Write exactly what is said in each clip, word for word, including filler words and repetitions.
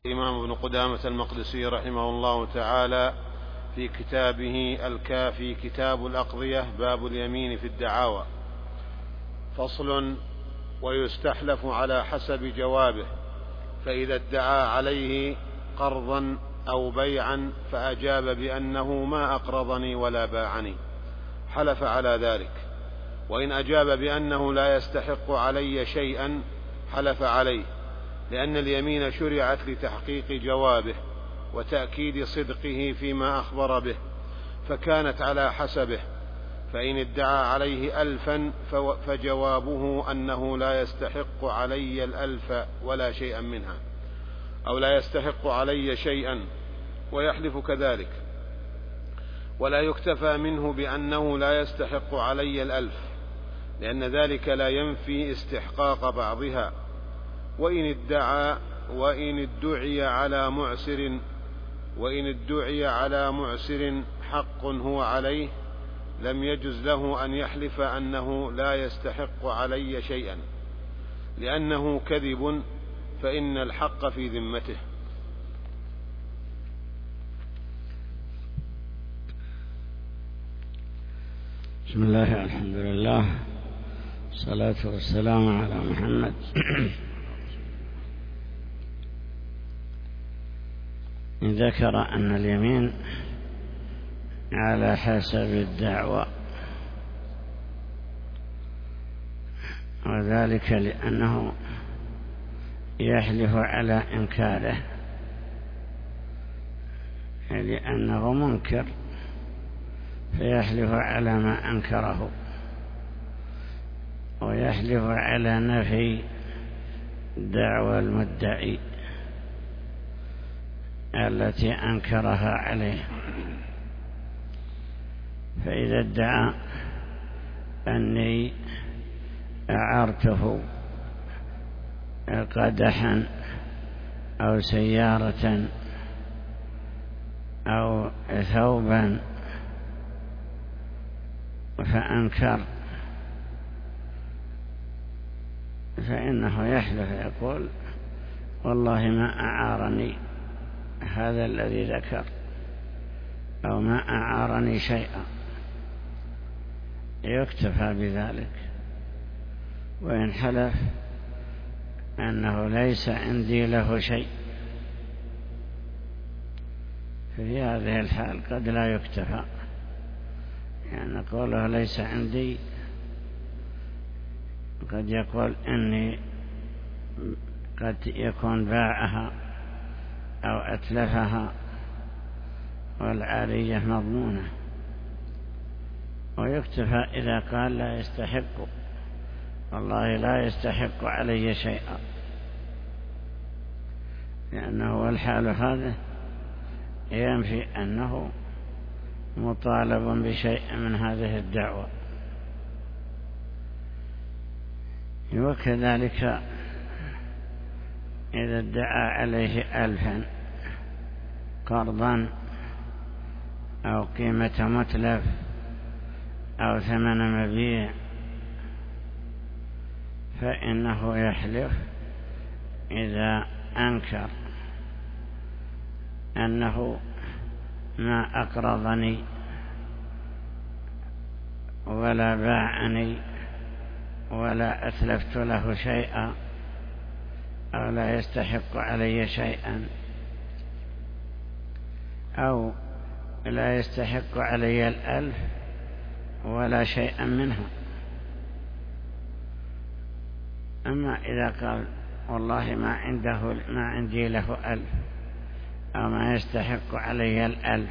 الإمام ابن قدامة المقدسي رحمه الله تعالى في كتابه الكافي كتاب الأقضية باب اليمين في الدعاوى. فصل: ويستحلف على حسب جوابه، فإذا ادعى عليه قرضا أو بيعا فأجاب بأنه ما أقرضني ولا باعني حلف على ذلك، وإن أجاب بأنه لا يستحق علي شيئا حلف عليه، لأن اليمين شرعت لتحقيق جوابه وتأكيد صدقه فيما أخبر به، فكانت على حسبه. فإن ادعى عليه ألفا فجوابه أنه لا يستحق علي الألف ولا شيئا منها، أو لا يستحق علي شيئا ويحلف كذلك، ولا يكتفى منه بأنه لا يستحق علي الألف، لأن ذلك لا ينفي استحقاق بعضها. وإن ادعى وإن ادعي على معسر وإن ادعي على معسر حق هو عليه لم يجز له أن يحلف أنه لا يستحق علي شيئا، لأنه كذب، فإن الحق في ذمته. بسم الله، الحمد لله، الصلاة والسلام على محمد. ذكر أن اليمين على حسب الدعوة، وذلك لأنه يحلف على إنكاره، لأنه منكر فيحلف على ما أنكره، ويحلف على نفي دعوى المدعي التي أنكرها عليه. فإذا ادعى أني أعرته قدحا أو سيارة أو ثوبا فأنكر، فإنه يحلف يقول والله ما أعارني هذا الذي ذكر، أو ما أعارني شيئا، يكتفى بذلك. وإن حلف أنه ليس عندي له شيء، في هذه الحال قد لا يكتفى، يعني قوله ليس عندي قد يقول إني قد يكون باعها أو أتلفها والعارية مضمونة، ويكتفى إذا قال لا يستحق، والله لا يستحق علي شيئا، لأنه الحال هذا ينفي أنه مطالب بشيء من هذه الدعوة. وكذلك إذا ادعى عليه ألفا قرضا أو قيمة متلف أو ثمن مبيع، فإنه يحلف إذا أنكر أنه ما أقرضني ولا باعني ولا أتلفت له شيئا، أو لا يستحق علي شيئا، أو لا يستحق علي الألف ولا شيئا منها. أما إذا قال والله ما عنده ما عندي له ألف، أو ما يستحق علي الألف،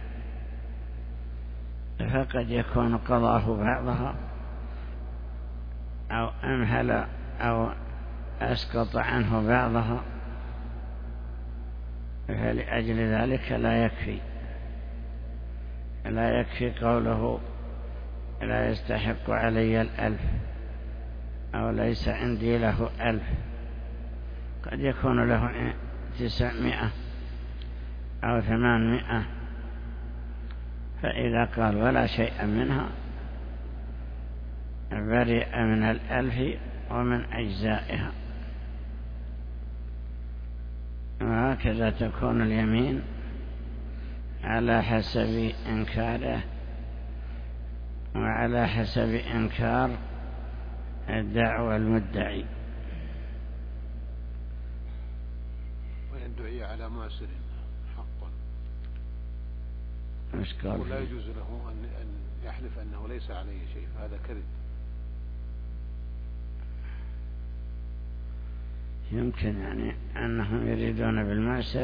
فقد يكون قضاه بعضها أو أمهل أو أسقط عنه بعضها، فلأجل ذلك لا يكفي لا يكفي قوله لا يستحق علي الألف أو ليس عندي له ألف، قد يكون له تسعمائة أو ثمانمائة، فإذا قال ولا شيء منها برئ من الألف ومن أجزائها. وهكذا تكون اليمين على حسب إنكاره وعلى حسب إنكار الدعوى المدعي. وإن دعي على معسر حقا ولا يجوز له أن يحلف أنه ليس عليه شيء، فهذا كذب. يمكن يعني أنهم يريدون بالمعسر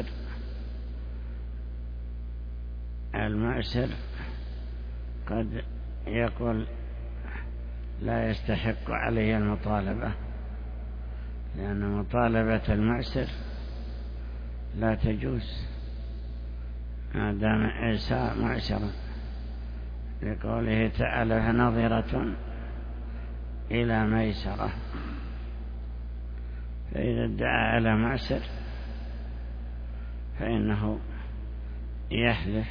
المعسر قد يقول لا يستحق عليه المطالبة، لأن مطالبة المعسر لا تجوز ما دام عيسى معسرا، لقوله تعالى فنظرة إلى ميسرة. فإذا ادعى على معسر فإنه يحلف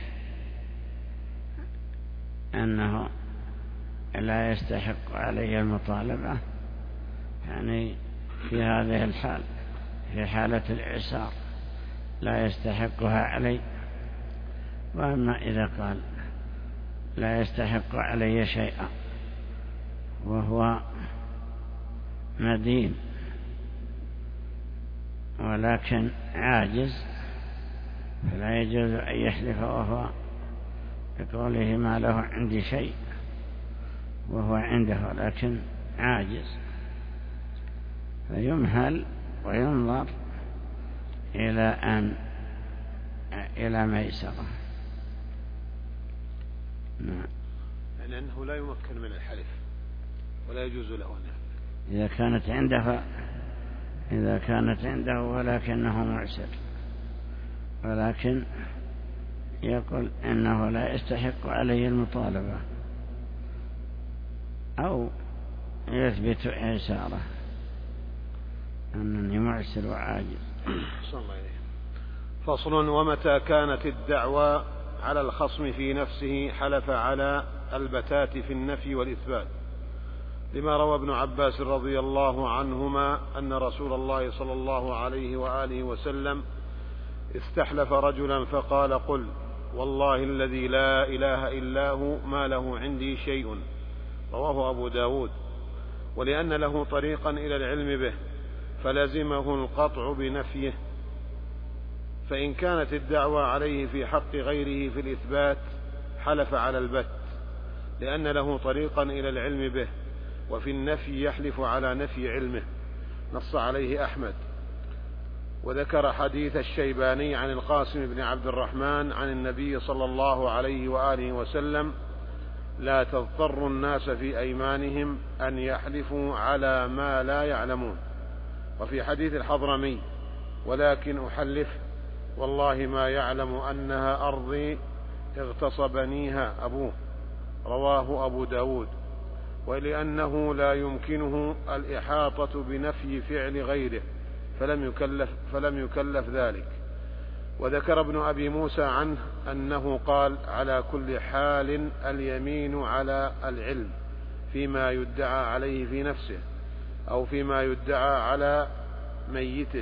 أنه لا يستحق عليه المطالبة، يعني في هذه الحال في حالة الإعسار لا يستحقها عليه. وأما إذا قال لا يستحق علي شيئا وهو مدين ولكن عاجز، فلا يجوز أن يحلف وهو بقوله ما له عندي شيء وهو عنده لكن عاجز، فيمهل وينظر إلى أن إلى ميسرة. نعم. يعني أنه لا يمكن من الحلف ولا يجوز له أن يحلف إذا كانت عنده إذا كانت عنده ولكنه معسر، ولكن يقول إنه لا يستحق عليه المطالبة أو يثبت إعساره أنني معسر وعاجز. صلى الله عليه. فصل. ومتى كانت الدعوى على الخصم في نفسه حلف على البتات في النفي والإثبات، لما روى ابن عباس رضي الله عنهما أن رسول الله صلى الله عليه وآله وسلم استحلف رجلا فقال قل والله الذي لا إله إلا هو ما له عندي شيء، رواه أبو داود. ولأن له طريقا إلى العلم به فلزمه القطع بنفيه، فإن كانت الدعوى عليه في حق غيره في الإثبات حلف على البت لأن له طريقا إلى العلم به، وفي النفي يحلف على نفي علمه، نص عليه أحمد. وذكر حديث الشيباني عن القاسم بن عبد الرحمن عن النبي صلى الله عليه وآله وسلم لا تضطر الناس في أيمانهم أن يحلفوا على ما لا يعلمون. وفي حديث الحضرمي ولكن أحلف والله ما يعلم أنها أرضي اغتصبنيها أبوه، رواه أبو داود. ولأنه لا يمكنه الإحاطة بنفي فعل غيره فلم يكلف, فلم يكلف ذلك. وذكر ابن أبي موسى عنه أنه قال على كل حال اليمين على العلم فيما يدعى عليه في نفسه أو فيما يدعى على ميته.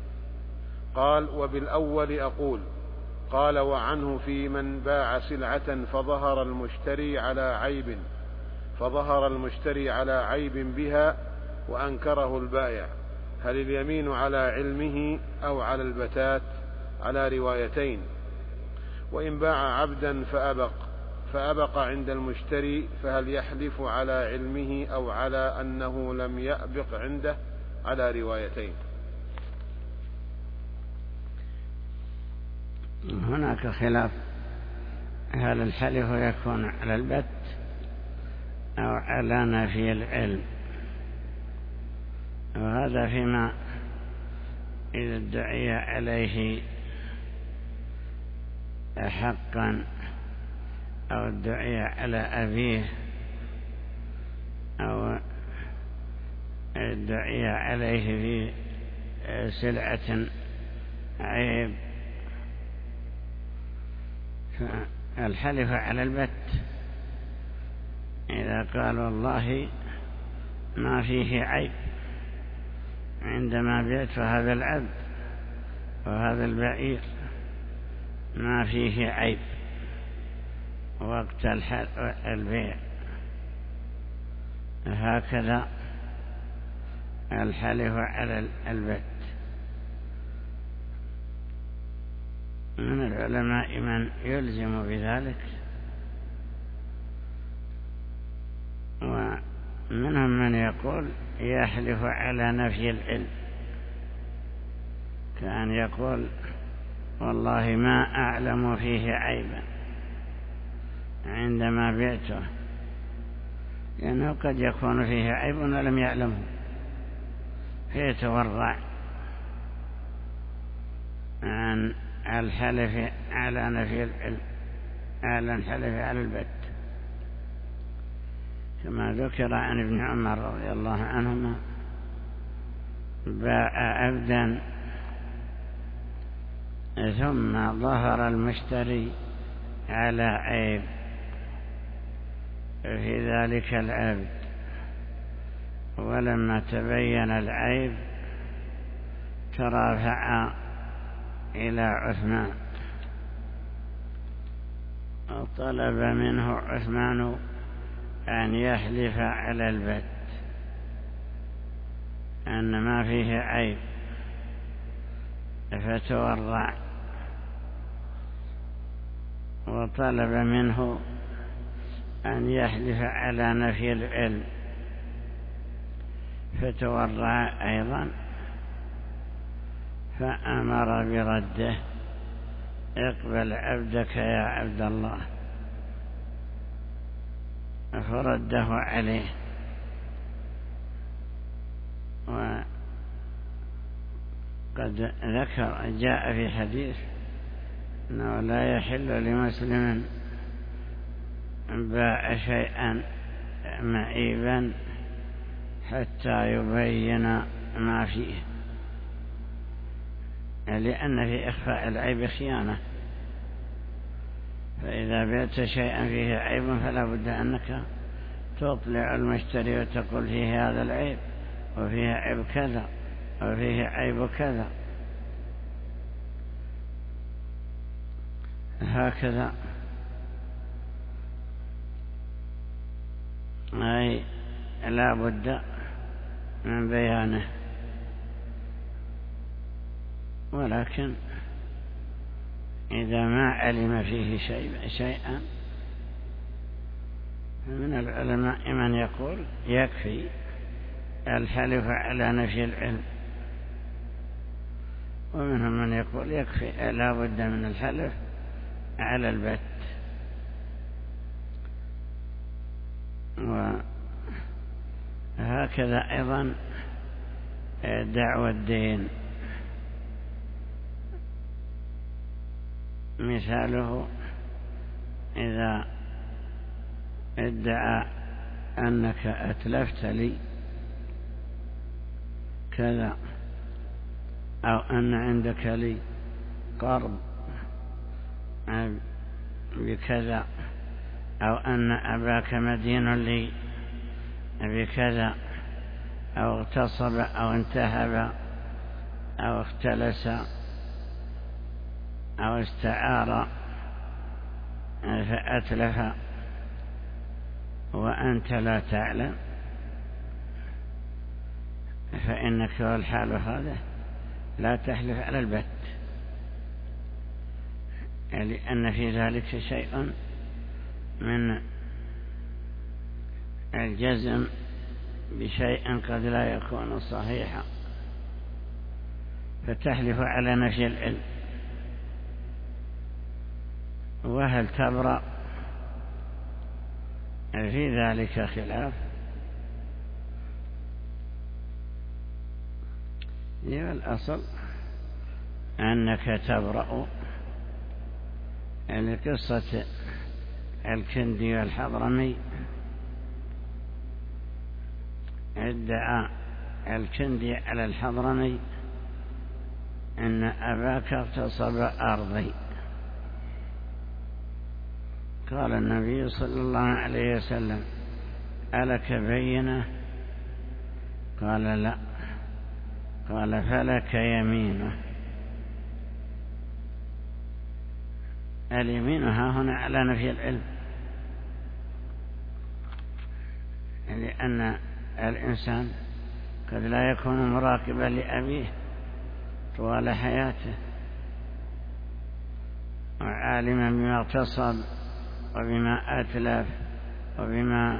قال وبالأول أقول. قال وعنه في من باع سلعة فظهر المشتري على عيب فظهر المشتري على عيب بها وأنكره البائع، هل اليمين على علمه أو على البتات؟ على روايتين. وإن باع عبدا فأبق فأبق عند المشتري فهل يحلف على علمه أو على أنه لم يأبق عنده؟ على روايتين. هناك خلاف هل الحلف يكون على البت أو على نفي العلم، وهذا فيما إذا ادعي عليه حقا أو ادعي على أبيه أو ادعي عليه في سلعة عيب، فالحلف على البت إذا قال والله ما فيه عيب عندما بعت هذا العبد وهذا البعير ما فيه عيب وقت البيع. هكذا الحلف على البت. من العلماء من يلزم بذلك، ومنهم من يقول يحلف على نفي العلم، كأن يقول والله ما أعلم فيه عيبا عندما بعته، لأنه قد يكون فيه عيب ولم يعلمه فيتورع عن الحلف على نفي العلم، على الحلف على البت، كما ذكر عن ابن عمر رضي الله عنهما باع عبدا ثم ظهر المشتري على عيب في ذلك العبد، ولما تبين العيب ترافع إلى عثمان وطلب منه عثمان أن يحلف على البت أن ما فيه عيب، فتورع وطلب منه أن يحلف على نفي العلم، فتورع أيضا، فأمر برده: اقبل عبدك يا عبد الله، فرده عليه. وقد ذكر جاء في حديث أنه لا يحل لمسلم باع شيئا معيبا حتى يبين ما فيه، لأن في إخفاء العيب خيانة، فإذا بعت شيئا فيه عيب فلا بد أنك تطلع المشتري وتقول فيه هذا العيب وفيه عيب كذا وفيه عيب كذا. هكذا أي لا بد من بيانه، ولكن إذا ما علم فيه شيء شيئا فمن العلماء من يقول يكفي الحلف على نفي العلم، ومنهم من يقول يكفي لا بد من الحلف على البت. وهكذا أيضا دعوى الدين، مثاله إذا ادعى أنك أتلفت لي كذا، أو أن عندك لي قرض بكذا، أو أن أباك مدين لي بكذا، أو اغتصب أو انتهب أو اختلس أو استعار فأتلف وأنت لا تعلم، فإنك والحال هذا لا تحلف على البت، لأن في ذلك شيء من الجزم بشيء قد لا يكون صحيحا، فتحلف على نفي العلم. وهل تبرأ؟ في ذلك خلاف، والأصل أنك تبرأ. لقصة الكندي والحضرمي، ادعى الكندي على الحضرمي أن أباك اغتصب أرضي، قال النبي صلى الله عليه وسلم: ألك بينة؟ قال: لا. قال: فلك يمينه. اليمين ها هنا على نفي العلم، لأن الإنسان قد لا يكون مراقبا لأبيه طوال حياته وعالما بما اغتصب وبما أتلف وبما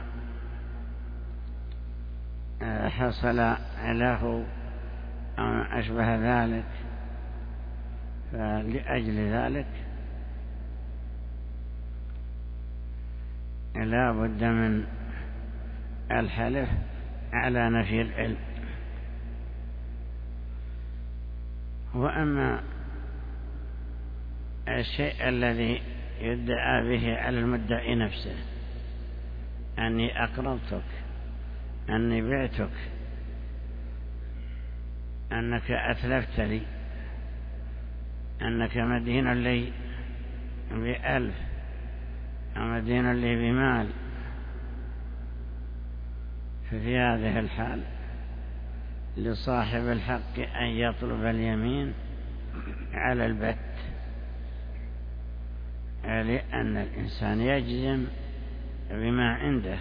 حصل له أو أشبه ذلك، فلأجل ذلك لا بد من الحلف على نفي العلم. وأما الشيء الذي يدعى به على المدعي نفسه، أني أقرضتك، أني بعتك، أنك أتلفت لي، أنك مدين لي بألف أو مدين لي بمال، ففي هذه الحال لصاحب الحق أن يطلب اليمين على البت، لأن الإنسان يجزم بما عنده،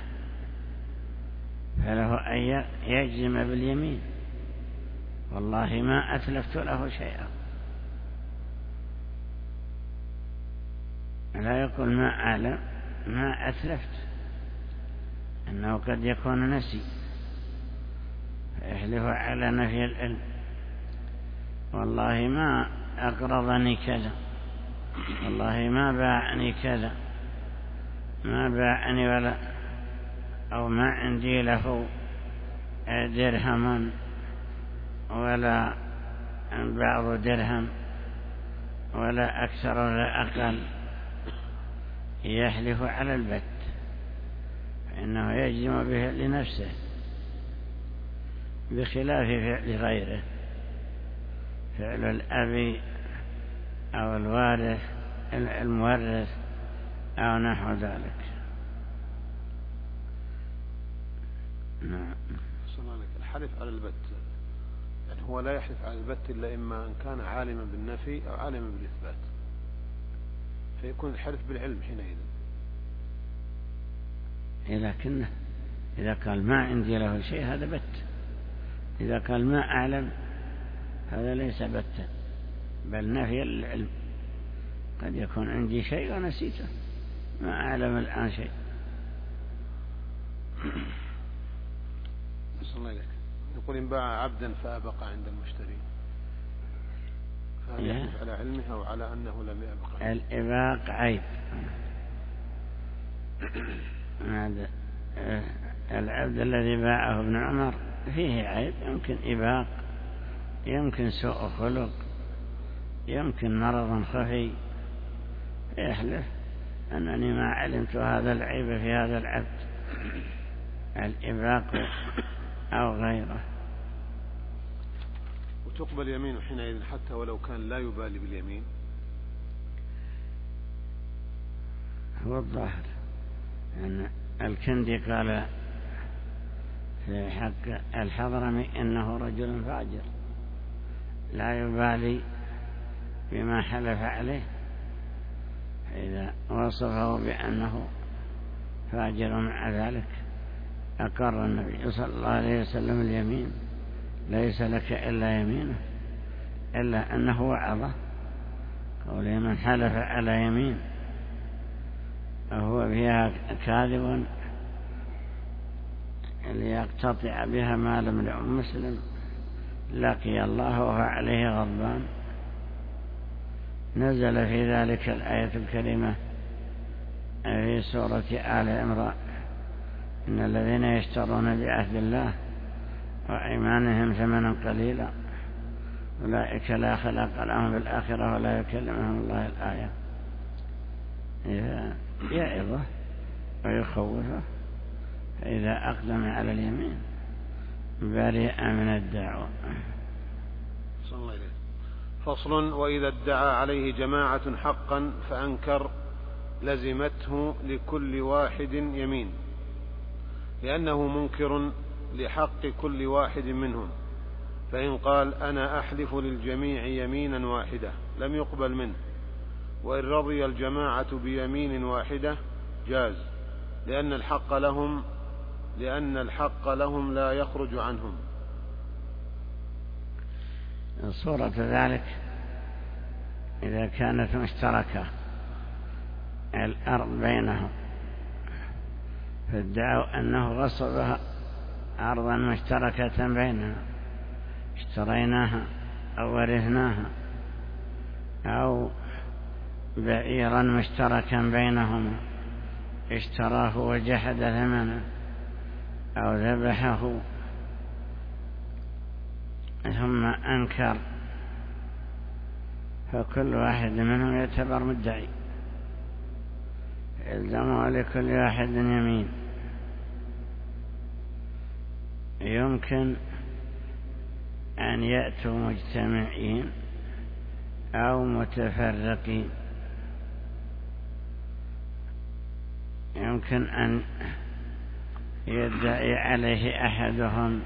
فله أن يجزم باليمين والله ما أتلفت له شيئا، لا يقول ما أعلم ما أتلفت، أنه قد يكون نسي، فيحلف على نفي العلم والله ما أقرضني كذا، والله ما باعني كذا، ما باعني ولا أو ما عندي له درهم ولا بعض درهم ولا أكثر ولا أقل، يحلف على البت فإنه يجزم به لنفسه، بخلاف فعل غيره، فعل الأب أو الوارث المورث أو نحو ذلك. نعم. الحلف على البت يعني هو لا يحلف على البت إلا إما أن كان عالما بالنفي أو عالما بالإثبات، فيكون الحلف بالعلم حينئذ. لكنه إذا قال ما عندي له شيء هذا بت، إذا قال ما أعلم هذا ليس بتا بل نفي العلم، قد يكون عندي شيء ونسيته، ما أعلم الآن شيء. نسأل الله إليك. يقول إن باع عبدا فأبقى عند المشتري، فهل يحلف على علمه أو على أنه لم يبقى؟ الإباق عيب. هذا العبد الذي باعه ابن عمر فيه عيب، يمكن إباق، يمكن سوء خلق، يمكن مرض خفي، يحلف أنني ما علمت هذا العيب في هذا العبد، الإباق أو غيره. وتقبل يمينه حينئذ حتى ولو كان لا يبالي باليمين. هو الظاهر أن الكندي قال في حق الحضرمي إنه رجل فاجر لا يبالي بما حلف عليه، إذا وصفه بأنه فاجر مع ذلك أقر النبي صلى الله عليه وسلم اليمين، ليس لك إلا يمينه، إلا أنه وعظه قوله من حلف على يمين وهو بها كاذب ليقتطع بها مال امرئ مسلم لقي الله وهو عليه غضبان. نزل في ذلك الآية الكريمة في سورة آل عمران إن الذين يشترون بعهد الله وأيمانهم ثمنا قليلا أولئك لا خلاق لهم بالآخرة ولا يكلمهم الله الآية، يعظه ويخوفه، فإذا أقدم على اليمين برئ من الدعوة. صلى الله عليه. فصل. وإذا ادعى عليه جماعة حقا فأنكر لزمته لكل واحد يمين، لأنه منكر لحق كل واحد منهم، فإن قال أنا أحلف للجميع يمينا واحدة لم يقبل منه، وإن رضي الجماعة بيمين واحدة جاز، لأن الحق لهم لأن الحق لهم لا يخرج عنهم. صورة ذلك إذا كانت مشتركة الأرض بينهم فادعوا أنه غصبها أرضا مشتركة بيننا، اشتريناها أو ورثناها، أو بعيرا مشتركا بينهما اشتراه وجحد ثمنه، أو ذبحه ثم أنكر، فكل واحد منهم يعتبر مدعي، يلزم لكل واحد يمين. يمكن أن يأتوا مجتمعين أو متفرقين، يمكن أن يدعي عليه أحدهم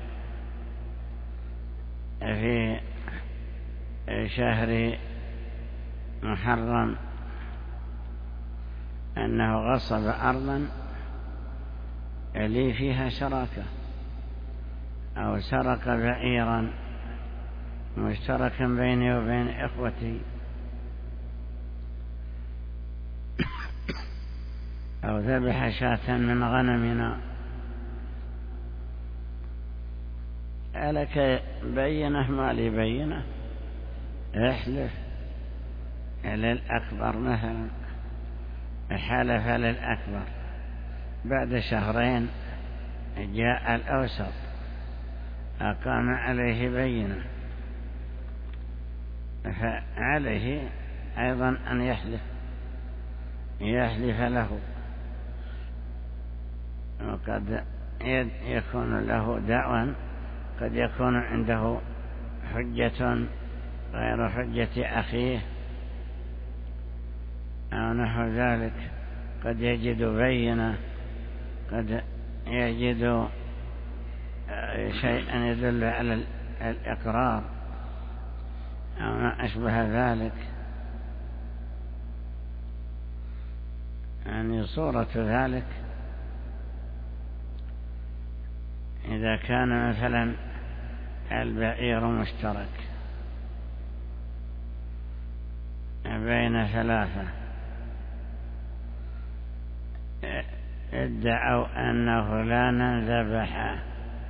في شهر محرم أنه غصب أرضا لي فيها شراكة، أو سرق بعيرا مشتركا بيني وبين إخوتي، أو ذبح شاة من غنمنا. ألك بينه ما لي بينه؟ احلف للأكبر مثلا، حلف للأكبر، بعد شهرين جاء الأوسط أقام عليه بينة، فعليه أيضا أن يحلف يحلف له، وقد يكون له دعوى، قد يكون عنده حجة غير حجة أخيه أو نحو ذلك، قد يجد بينة، قد يجد شيئا يدل على الإقرار أو ما أشبه ذلك. يعني صورة ذلك إذا كان مثلا البعير مشترك بين ثلاثة، ادعوا أن فلانا ذبحه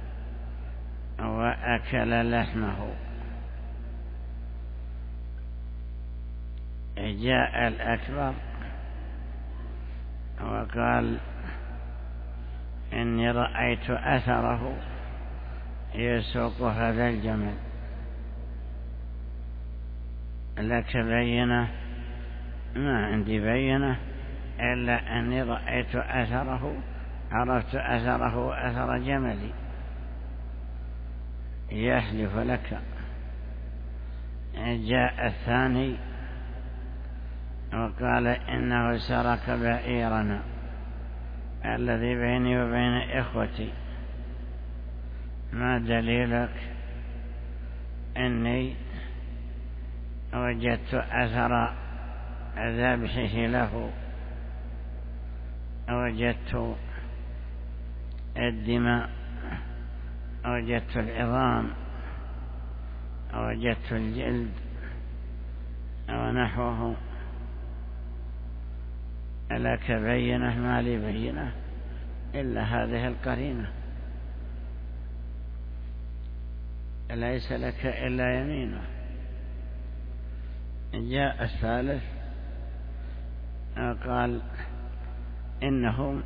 وأكل لحمه، جاء الأكبر وقال إني رأيت أثره يسوق هذا الجمل، لك بينة؟ ما عندي بينة إلا أني رأيت أثره، عرفت أثره وأثر جملي. يحلف لك. جاء الثاني وقال إنه سرق بعيرنا الذي بيني وبين إخوتي، ما دليلك؟ إني وجدت أثر ذبحه له، وجدت الدماء، وجدت العظام، وجدت الجلد ونحوه، ألك بينة؟ ما لي بينة إلا هذه القرينة، ليس لك إلا يمينه. جاء الثالث قال إنه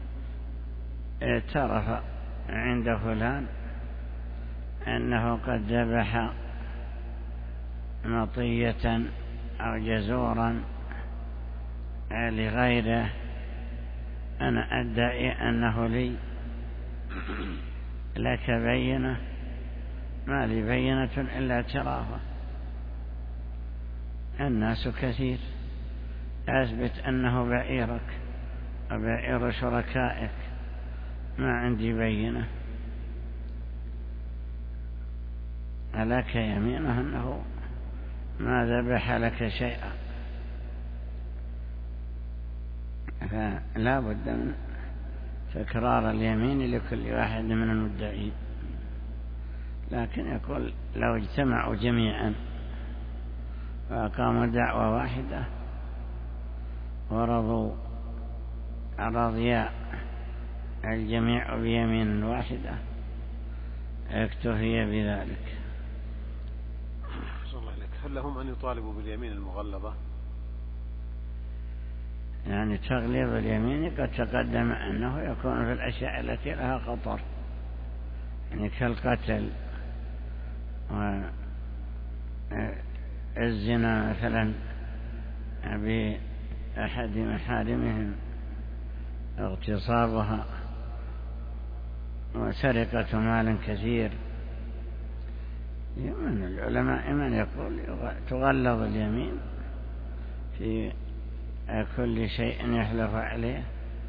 اعترف عند فلان أنه قد ذبح مطية أو جزورا لغيره، أنا أدعي أنه لي، لك بينة؟ ما لي بينة إلا اعترافه. الناس كثير، أثبت أنه بعيرك وبعير شركائك، ما عندي بينة. ألك يمينه أنه ما ذبح لك شيئا؟ فلا بد من تكرار اليمين لكل واحد من المدعين. لكن يقول لو اجتمعوا جميعا وأقاموا دعوة واحدة ورضوا رضيا الجميع بيمين واحدة اكتفي بذلك. صلى الله عليك. هل لهم أن يطالبوا باليمين المغلظة؟ يعني تغليظ اليمين قد تقدم أنه يكون في الأشياء التي لها خطر، يعني كالقتل والزنا مثلا بأحد محارمهم، اغتصابها، وسرقة مال كثير. من العلماء من يقول تغلظ اليمين في كل شيء يحلف عليه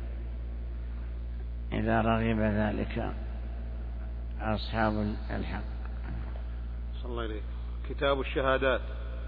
إذا رغب ذلك أصحاب الحق. صلى الله عليه. كتاب الشهادات.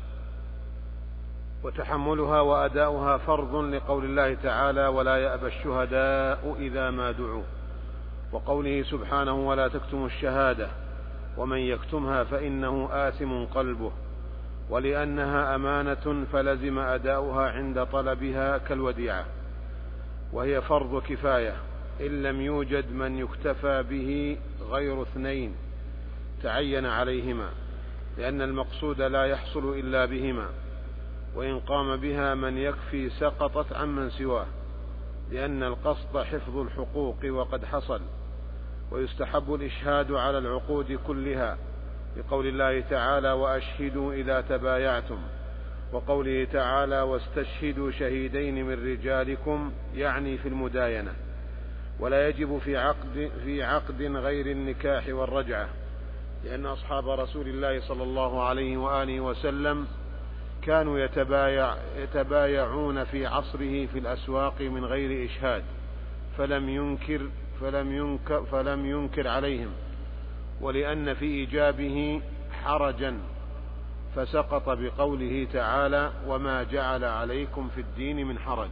وتحملها وأداؤها فرض لقول الله تعالى: ولا يأبى الشهداء إذا ما دعوا، وقوله سبحانه: ولا تكتموا الشهادة ومن يكتمها فإنه آثم قلبه. ولأنها أمانة فلزم أداؤها عند طلبها كالوديعة، وهي فرض كفاية إن لم يوجد من يكتفى به غير اثنين تعين عليهما، لأن المقصود لا يحصل إلا بهما، وإن قام بها من يكفي سقطت عمن سواه، لأن القصد حفظ الحقوق وقد حصل. ويستحب الإشهاد على العقود كلها لقول الله تعالى: وأشهدوا إذا تبايعتم، وقوله تعالى: واستشهدوا شهيدين من رجالكم، يعني في المداينة. ولا يجب في عقد, في عقد غير النكاح والرجعة، لأن أصحاب رسول الله صلى الله عليه وآله وسلم كانوا يتبايع يتبايعون في عصره في الأسواق من غير إشهاد، فلم ينكر, فلم ينكر, فلم ينكر عليهم، ولأن في إيجابه حرجا فسقط بقوله تعالى: وما جعل عليكم في الدين من حرج.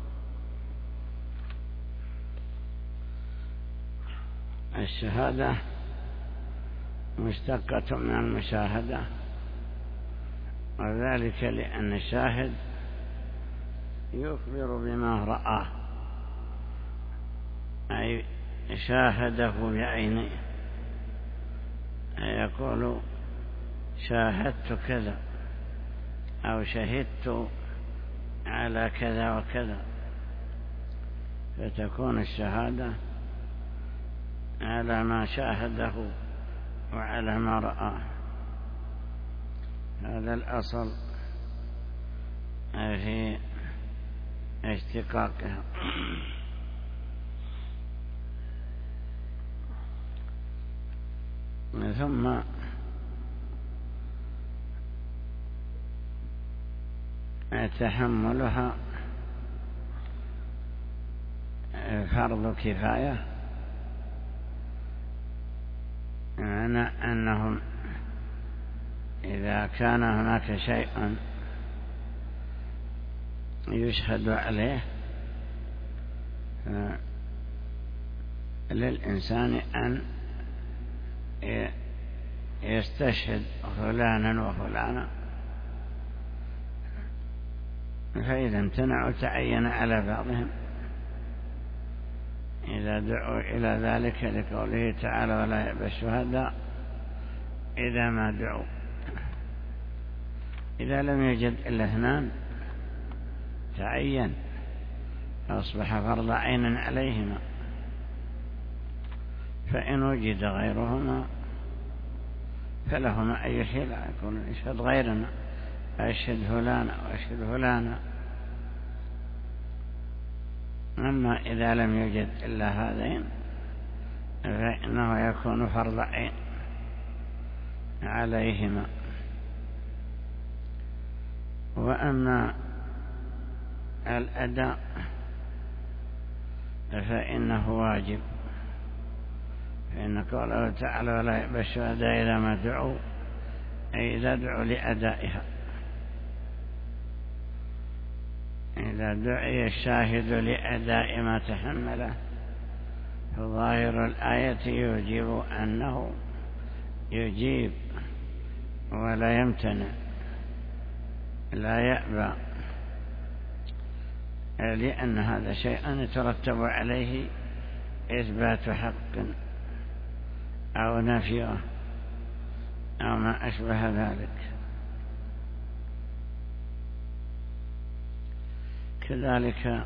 الشهادة مشتقة من المشاهدة، وذلك لأن الشاهد يخبر بما رآه، أي شاهده بعينه، يقول شاهدت كذا أو شهدت على كذا وكذا، فتكون الشهادة على ما شاهده وعلى ما رآه. هذا الأصل في اشتقاقها. ثم تحملها فرض كفاية، معنى أنهم إذا كان هناك شيء يشهد عليه للإنسان أن يستشهد فلانا وفلانا، فإذا امتنعوا تعين على بعضهم إذا دعوا إلى ذلك، لقوله تعالى: ولا يأبى الشهداء إذا ما دعوا. إذا لم يوجد إلا اثنان تعين، أصبح فرض عين عليهما. فإن وجد غيرهما فلهما أي حيلة، يكون يشهد غيرنا، أشهد فلانا وأشهد فلانا. أما إذا لم يوجد إلا هذين فإنه يكون فرض عين عليهما. وأما الأداء فإنه واجب، فإن قوله تعالى: ولا يأبى الشهداء إذا ما دعوا، أي إذا دعوا لأدائها. إذا إذا دعي الشاهد لأداء ما تحمله فظاهر الآية يجيب أنه يجيب ولا يمتنع لا يأبى، لأن هذا شيء يترتب عليه إثبات حق أو نفيه أو ما أشبه ذلك. كذلك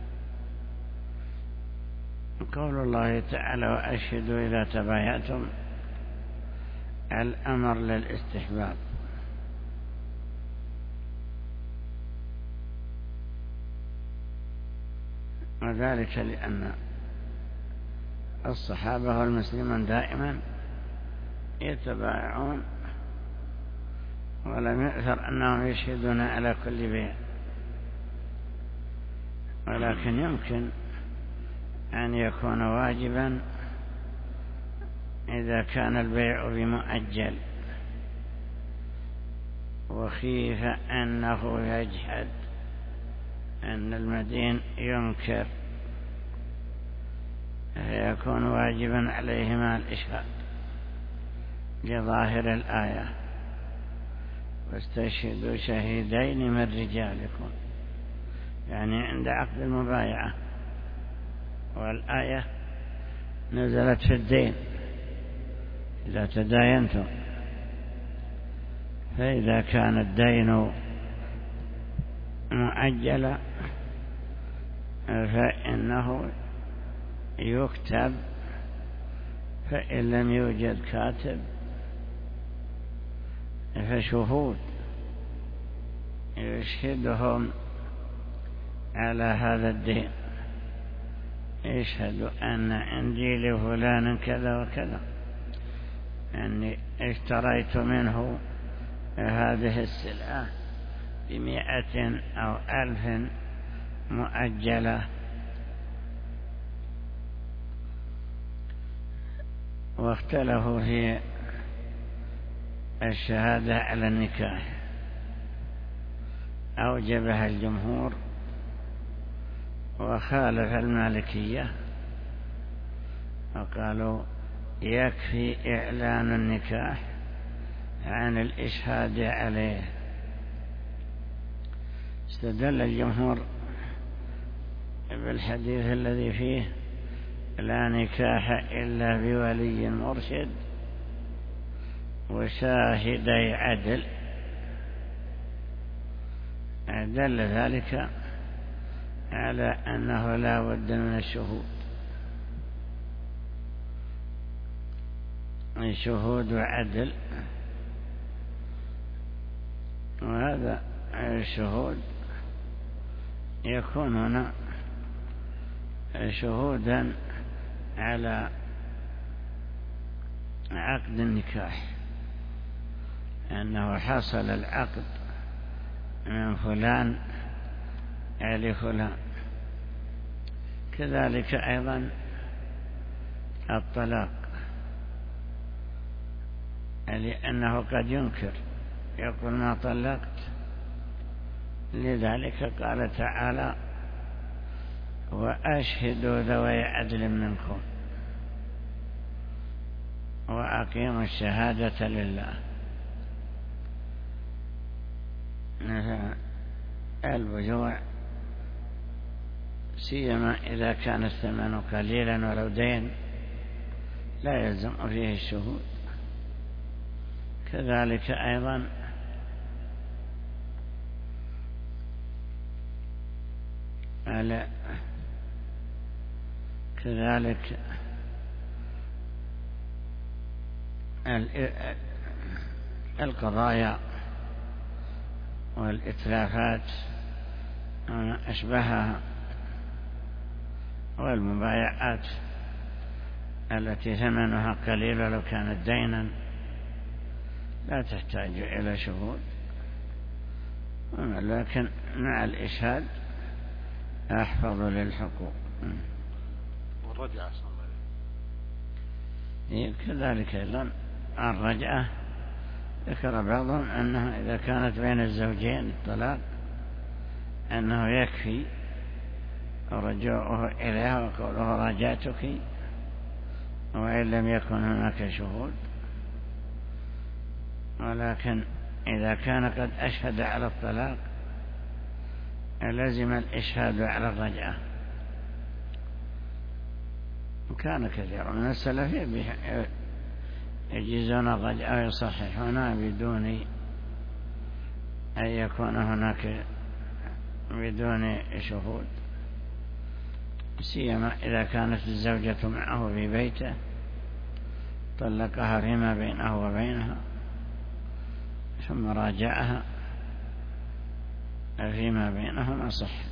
قول الله تعالى وأشهدوا إذا تبايعتم، الأمر للاستحباب، وذلك لأن الصحابة والمسلمين دائما يتبايعون ولم يؤثر أنهم يشهدون على كل بيع، ولكن يمكن أن يكون واجبا إذا كان البيع بمؤجل وخيف أنه يجحد، أن المدين ينكر، فيكون واجبا عليهما الإشهاد لظاهر الآية واستشهدوا شهيدين من رجالكم، يعني عند عقد المبايعة. والآية نزلت في الدين إذا تداينتم، فإذا كان الدين مؤجلا فإنه يكتب، فإن لم يوجد كاتب فشهود يشهدهم على هذا الدين، يشهد أن عندي لفلان كذا وكذا، أني اشتريت منه هذه السلعة بمئة أو ألف مؤجلة. واختلفوا في الشهادة على النكاح، أوجبها الجمهور وخالف المالكية وقالوا يكفي إعلان النكاح عن الإشهاد عليه. استدل الجمهور بالحديث الذي فيه لا نكاح إلا بولي مرشد وشاهدي عدل، دل ذلك على أنه لا بد من الشهود، شهود عدل، وهذا الشهود يكونون شهودا على عقد النكاح، أنه حصل العقد من فلان لفلان. كذلك أيضا الطلاق، لأنه قد ينكر يقول ما طلقت، لذلك قال تعالى وأشهدوا ذوي عدل منكم وأقيموا الشهادة لله. البيوع سيما إذا كان الثمن قليلا ولو دين لا يلزم فيه الشهود. كذلك أيضا على كذلك القضايا والإتلافات وما أشبهها والمبايعات التي ثمنها قليل ولو كانت دينا لا تحتاج إلى شهود، لكن مع الإشهاد أحفظ للحقوق. والرجعة كذلك أيضا الرجعة ذكر بعضهم أنها إذا كانت بين الزوجين الطلاق أنه يكفي رجوعه إليها وقوله راجعتك وإن لم يكن هناك شهود. ولكن إذا كان قد أشهد على الطلاق لزم الإشهاد على الرجعة. وكان كثير من السلف يجيزون الرجعة ويصححونها بدون أن يكون هناك بدون شهود، سيما إذا كانت الزوجة معه في بيته طلقها فيما بينه وبينها ثم راجعها فيما بينهما صحت.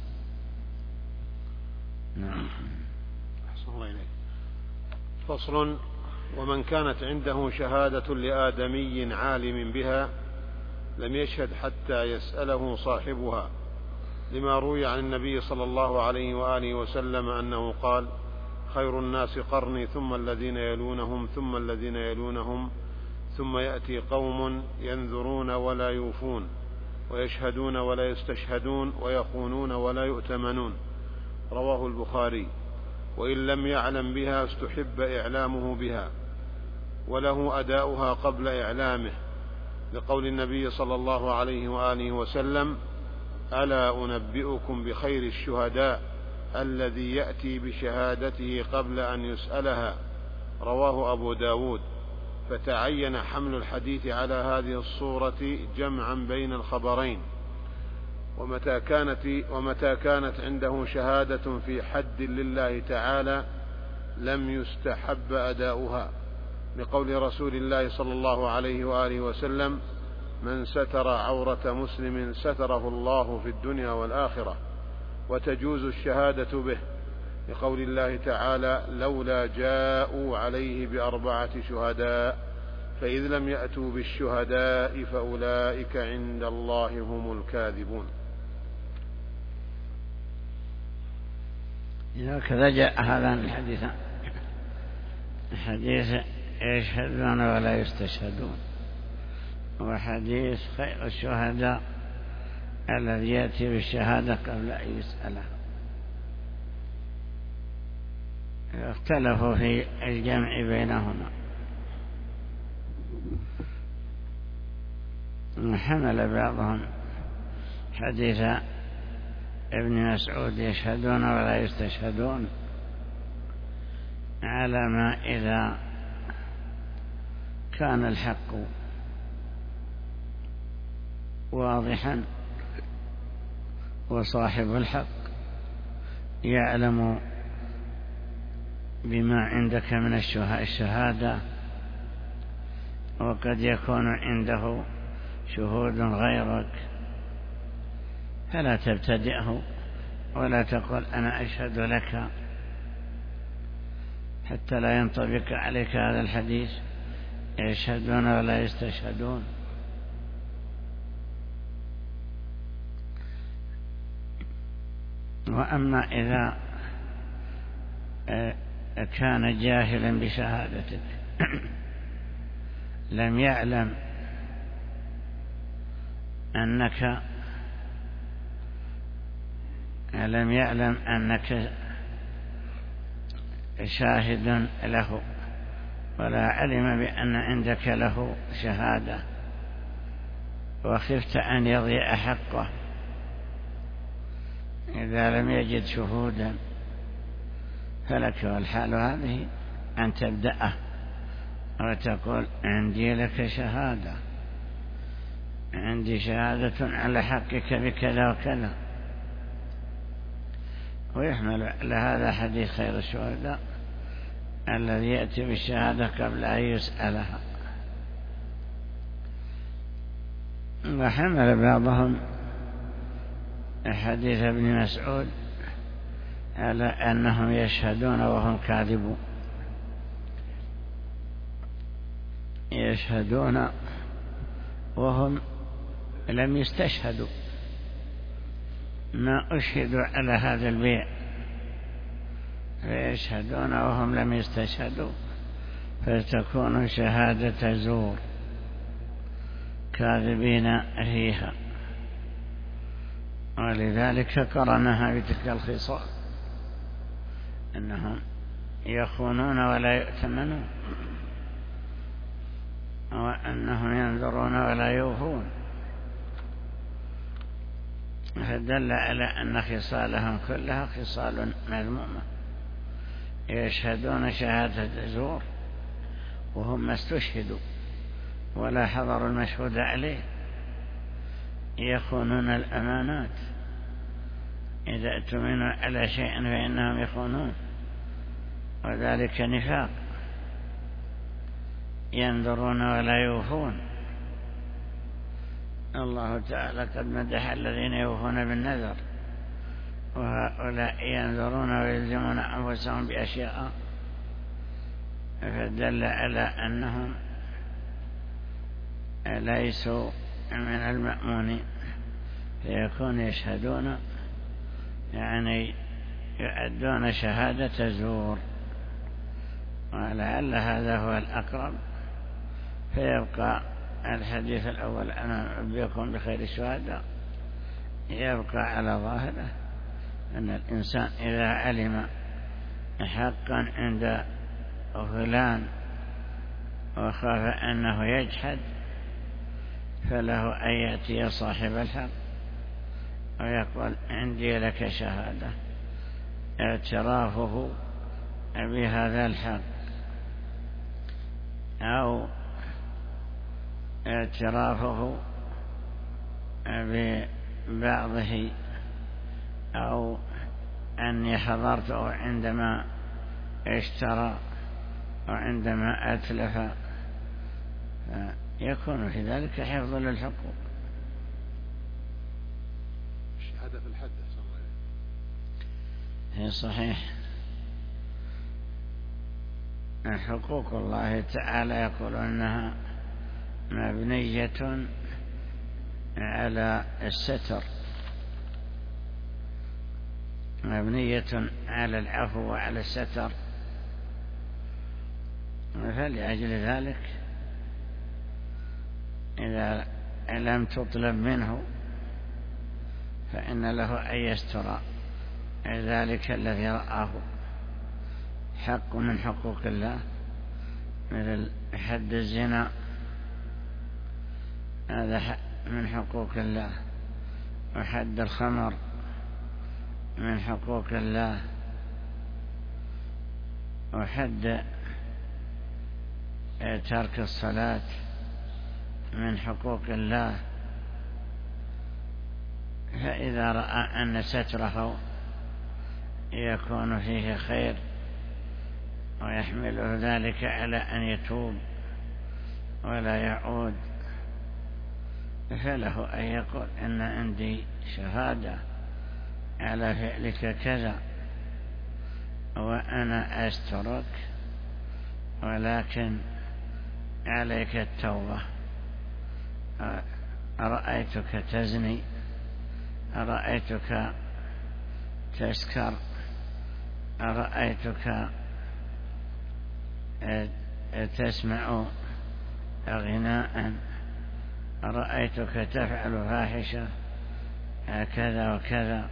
نعم. أحسن الله إليك. فصل: ومن كانت عنده شهادة لآدمي عالم بها لم يشهد حتى يسأله صاحبها، لما روي عن النبي صلى الله عليه وآله وسلم أنه قال: خير الناس قرني ثم الذين يلونهم ثم الذين يلونهم ثم يأتي قوم ينذرون ولا يوفون ويشهدون ولا يستشهدون ويخونون ولا يؤتمنون. رواه البخاري. وإن لم يعلم بها استحب إعلامه بها وله أداؤها قبل إعلامه، لقول النبي صلى الله عليه وآله وسلم: ألا أنبئكم بخير الشهداء الذي يأتي بشهادته قبل أن يسألها. رواه أبو داود. فتعين حمل الحديث على هذه الصورة جمعا بين الخبرين. ومتى كانت, ومتى كانت عنده شهادة في حد لله تعالى لم يستحب أداؤها، لقول رسول الله صلى الله عليه وآله وسلم: من ستر عورة مسلم ستره الله في الدنيا والآخرة. وتجوز الشهادة به، لقول الله تعالى: لولا جاءوا عليه بأربعة شهداء فإذ لم يأتوا بالشهداء فأولئك عند الله هم الكاذبون. هكذا جاء هذا الحديث، حديث يشهدون ولا يستشهدون، وحديث خير الشهداء الذي يأتي بالشهادة قبل أن يسأله. اختلفوا في الجمع بينهما. حمل بعضهم حديث ابن مسعود يشهدون ولا يستشهدون على ما إذا كان الحق واضحا وصاحب الحق يعلم بما عندك من الشهادة، وقد يكون عنده شهود غيرك، فلا تبتدئه ولا تقول أنا أشهد لك حتى لا ينطبق عليك هذا الحديث: يشهدون ولا يستشهدون. وأما إذا كان جاهلا بشهادتك لم يعلم أنك لم يعلم أنك شاهد له ولا علم بأن عندك له شهادة، وخفت أن يضيع حقه إذا لم يجد شهودا، فلك والحال هذه أن تبدأه وتقول: عندي لك شهادة، عندي شهادة على حقك بكذا وكذا. ويحمل على هذا حديث خير الشهداء الذي يأتي بالشهادة قبل أن يسألها. وحمل بعضهم حديث ابن مسعود على أنهم يشهدون وهم كاذبون، يشهدون وهم لم يستشهدوا، ما أشهدوا على هذا البيع، فيشهدون وهم لم يستشهدوا، فتكون شهادة زور كاذبين فيها. ولذلك قرنها بتلك الخصال أنهم يخونون ولا يؤتمنون، وأنهم ينذرون ولا يوفون، فدل على أن خصالهم كلها خصال مذمومة. يشهدون شهادة زور وهم ما استشهدوا ولا حضروا المشهود عليه، يخونون الأمانات، إذا اؤتمنوا على شيء فإنهم يخونون، وذلك نفاق. ينذرون ولا يوفون. الله تعالى قد مدح الذين يوفون بالنذر، وهؤلاء ينذرون ويلزمون أنفسهم بأشياء، فدل على أنهم ليسوا من المأمونين، فيكون يشهدون يعني يؤدون شهادة زور، ولعل هذا هو الأقرب. فيبقى الحديث الأول أنا أنبئكم بخير الشهداء، يبقى على ظاهره أن الإنسان إذا علم حقا عند فلان وخاف أنه يجحد، فله أن يأتي صاحب الحق ويقول عندي لك شهادة، اعترافه بهذا الحق أو اعترافه ببعضه أو أني حضرته عندما اشترى وعندما أتلف، يكون في ذلك حفظ للحقوق. الشهادة في الحد هي صحيح. حقوق الله تعالى يقول أنها مبنية على الستر، مبنية على العفو وعلى الستر، فلأجل ذلك إذا لم تطلب منه فإن له أن يستر ذلك الذي رآه حق من حقوق الله، مثل حد الزنا، هذا من حقوق الله، وحد الخمر من حقوق الله، وحد ترك الصلاة من حقوق الله. فإذا رأى أن ستره يكون فيه خير ويحمله ذلك على أن يتوب ولا يعود، فله أن يقول إن عندي شهادة على فعلك كذا وأنا أسترك، ولكن عليك التوبة. أرأيتك تزني، أرأيتك تسكر، أرأيتك تسمع غناء، أرأيتك تفعل فاحشة كذا وكذا.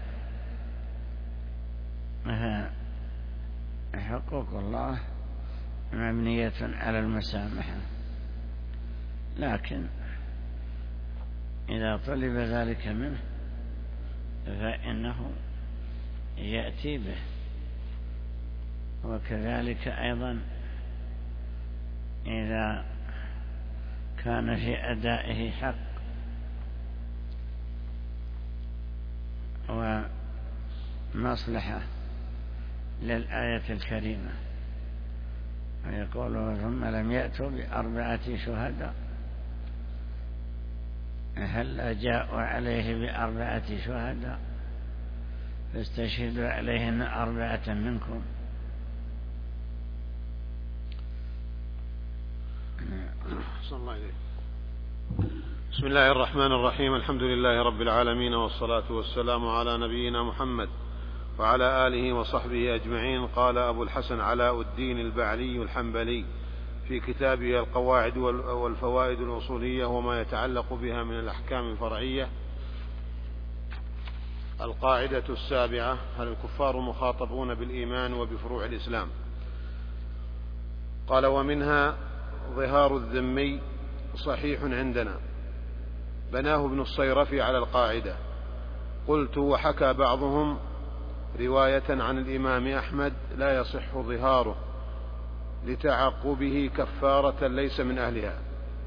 حقوق الله مبنية على المسامحة، لكن إذا طلب ذلك منه فإنه يأتي به. وكذلك أيضا إذا كان في أدائه حق ومصلحة للآية الكريمة، ويقول ثم لم يأتوا بأربعة شهداء، هل جاءوا عليه بأربعة شهداء فاستشهدوا عليهن أربعة منكم. بسم الله الرحمن الرحيم. الحمد لله رب العالمين، والصلاة والسلام على نبينا محمد وعلى آله وصحبه أجمعين. قال أبو الحسن علاء الدين البعلي الحنبلي في كتابه القواعد والفوائد الأصولية وما يتعلق بها من الأحكام الفرعية: القاعدة السابعة: هل الكفار مخاطبون بالإيمان وبفروع الإسلام؟ قال: ومنها ظهار الذمي صحيح عندنا، بناه ابن الصيرفي على القاعدة. قلت: وحكى بعضهم رواية عن الإمام أحمد لا يصح ظهاره لتعقبه كفارة ليس من أهلها،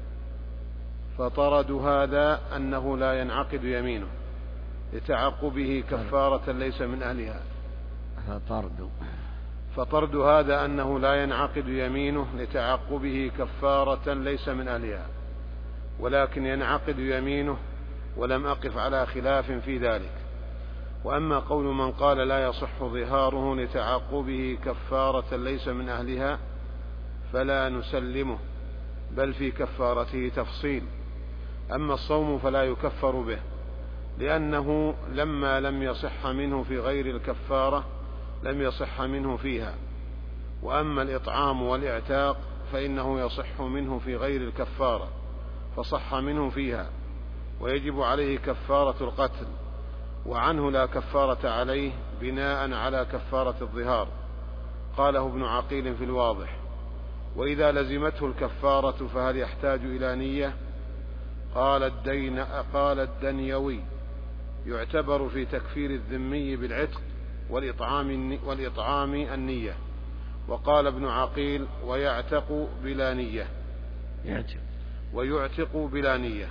فطرد هذا أنه لا ينعقد يمينه لتعقبه كفارة ليس من أهلها فطرد فطرد هذا أنه لا ينعقد يمينه لتعقبه كفارة ليس من أهلها، ولكن ينعقد يمينه، ولم أقف على خلاف في ذلك. وأما قول من قال لا يصح ظهاره لتعقبه كفارة ليس من أهلها فلا نسلمه، بل في كفارته تفصيل. أما الصوم فلا يكفر به، لأنه لما لم يصح منه في غير الكفارة لم يصح منه فيها. وأما الإطعام والإعتاق فإنه يصح منه في غير الكفارة فصح منه فيها، ويجب عليه كفارة القتل، وعنه لا كفارة عليه بناء على كفارة الظهار. قاله ابن عقيل في الواضح. وإذا لزمته الكفارة فهل يحتاج إلى نية؟ قال الدين قال الدنيوي: يعتبر في تكفير الذمي بالعتق والإطعام, والإطعام النية. وقال ابن عقيل: ويعتق بلا نية يعتق ويعتق بلا نية.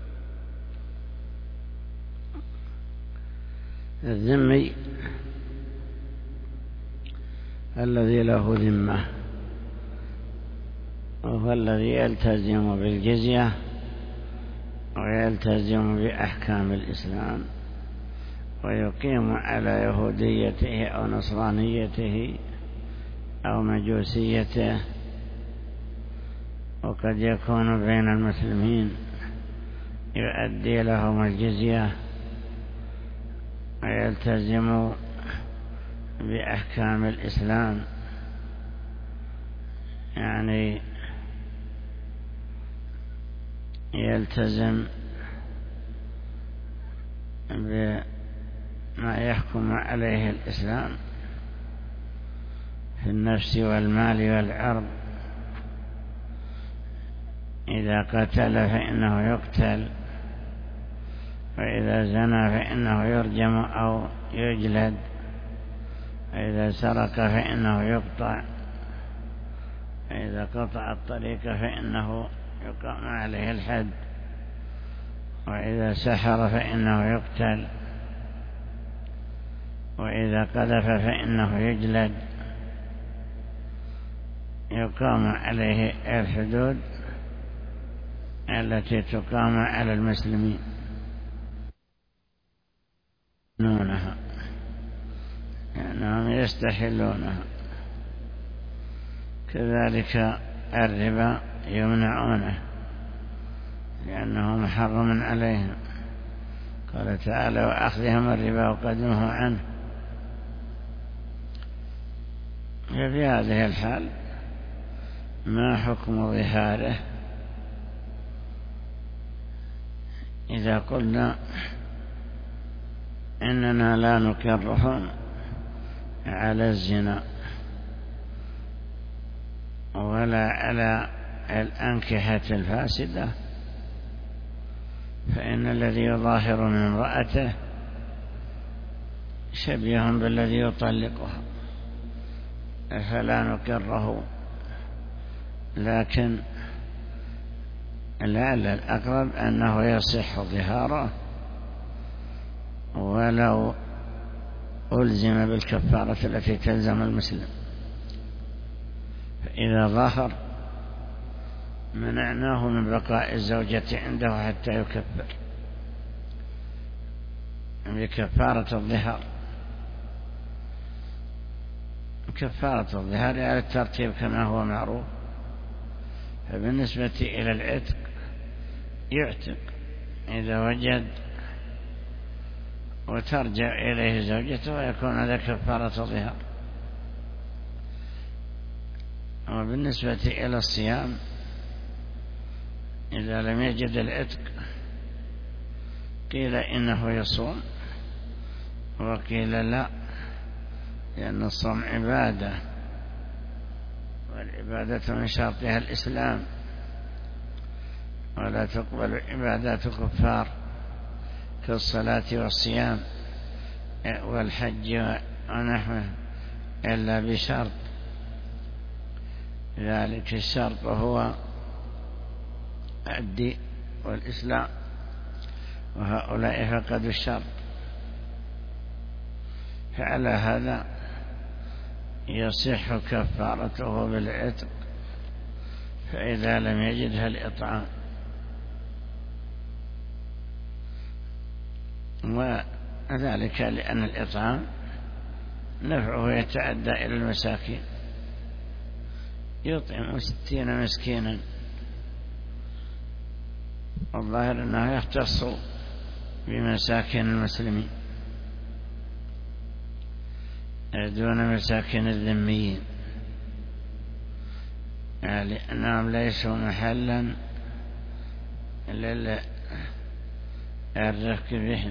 الذمي الذي له ذمة وهو الذي يلتزم بالجزية ويلتزم بأحكام الإسلام ويقيم على يهوديته أو نصرانيته أو مجوسيته، وقد يكون بين المسلمين يؤدي لهم الجزية ويلتزم بأحكام الإسلام، يعني يلتزم بما يحكم عليه الإسلام في النفس والمال والعرض. إذا قتل فإنه يقتل، وإذا زنى فإنه يرجم أو يجلد، وإذا سرق فإنه يقطع، وإذا قطع الطريق فإنه يقام عليه الحد، وإذا سحر فإنه يقتل، وإذا قذف فإنه يجلد، يقام عليه الحدود التي تقام على المسلمين يستحلونها، لأنهم يستحلونها. كذلك الربا يمنعونه لأنه محرم عليهم. قال تعالى: وأخذهم الربا وقد نهوا عنه. ففي هذه الحال ما حكم ظهاره؟ إذا قلنا إننا لا نكرهم على الزنا ولا على الأنكحة الفاسدة، فإن الذي يظاهر من امرأته شبيه بالذي يطلقها، فلا نكره. لكن لعل الأقرب أنه يصح ظهاره ولو ألزم بالكفارة التي تلزم المسلم. فإذا ظهر منعناه من بقاء الزوجة عنده حتى يكفر بكفارة الظهار. كفارة الظهار على الترتيب كما هو معروف. فبالنسبة إلى العتق يعتق إذا وجد وترجع إليه زوجته ويكون هذا كفارة ظهار. وبالنسبة إلى الصيام إذا لم يجد العتق قيل إنه يصوم وقيل لا، لأن الصوم عبادة، والعبادة من شرطها الإسلام، ولا تقبل عبادات كفار كالصلاة والصيام والحج ونحوه إلا بشرط، ذلك الشرط هو الدين والإسلام، وهؤلاء فقدوا الشرط. فعلى هذا يصح كفارته بالعتق، فإذا لم يجدها الإطعام، وذلك لأن الإطعام نفعه يتعدى إلى المساكين، يطعم ستين مسكينا، والظاهر أنه يختص بمساكن المسلمين دون مساكن الذميين، لأنهم ليسوا محلا للرفق بهم.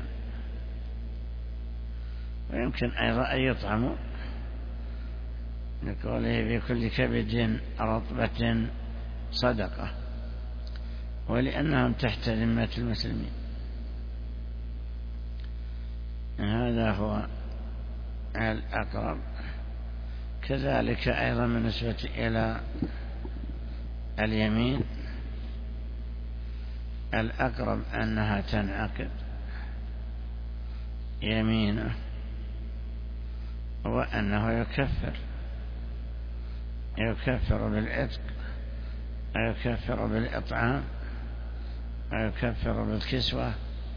ويمكن أيضا أن يطعموا لقوله بكل كبد رطبة صدقة، ولأنهم تحت ذمة المسلمين. هذا هو الأقرب. كذلك أيضا بالنسبة إلى اليمين الأقرب أنها تنعقد يمينه، وأنه يكفر يكفر بالعتق، ويكفر بالإطعام، ويكفر بالكسوة،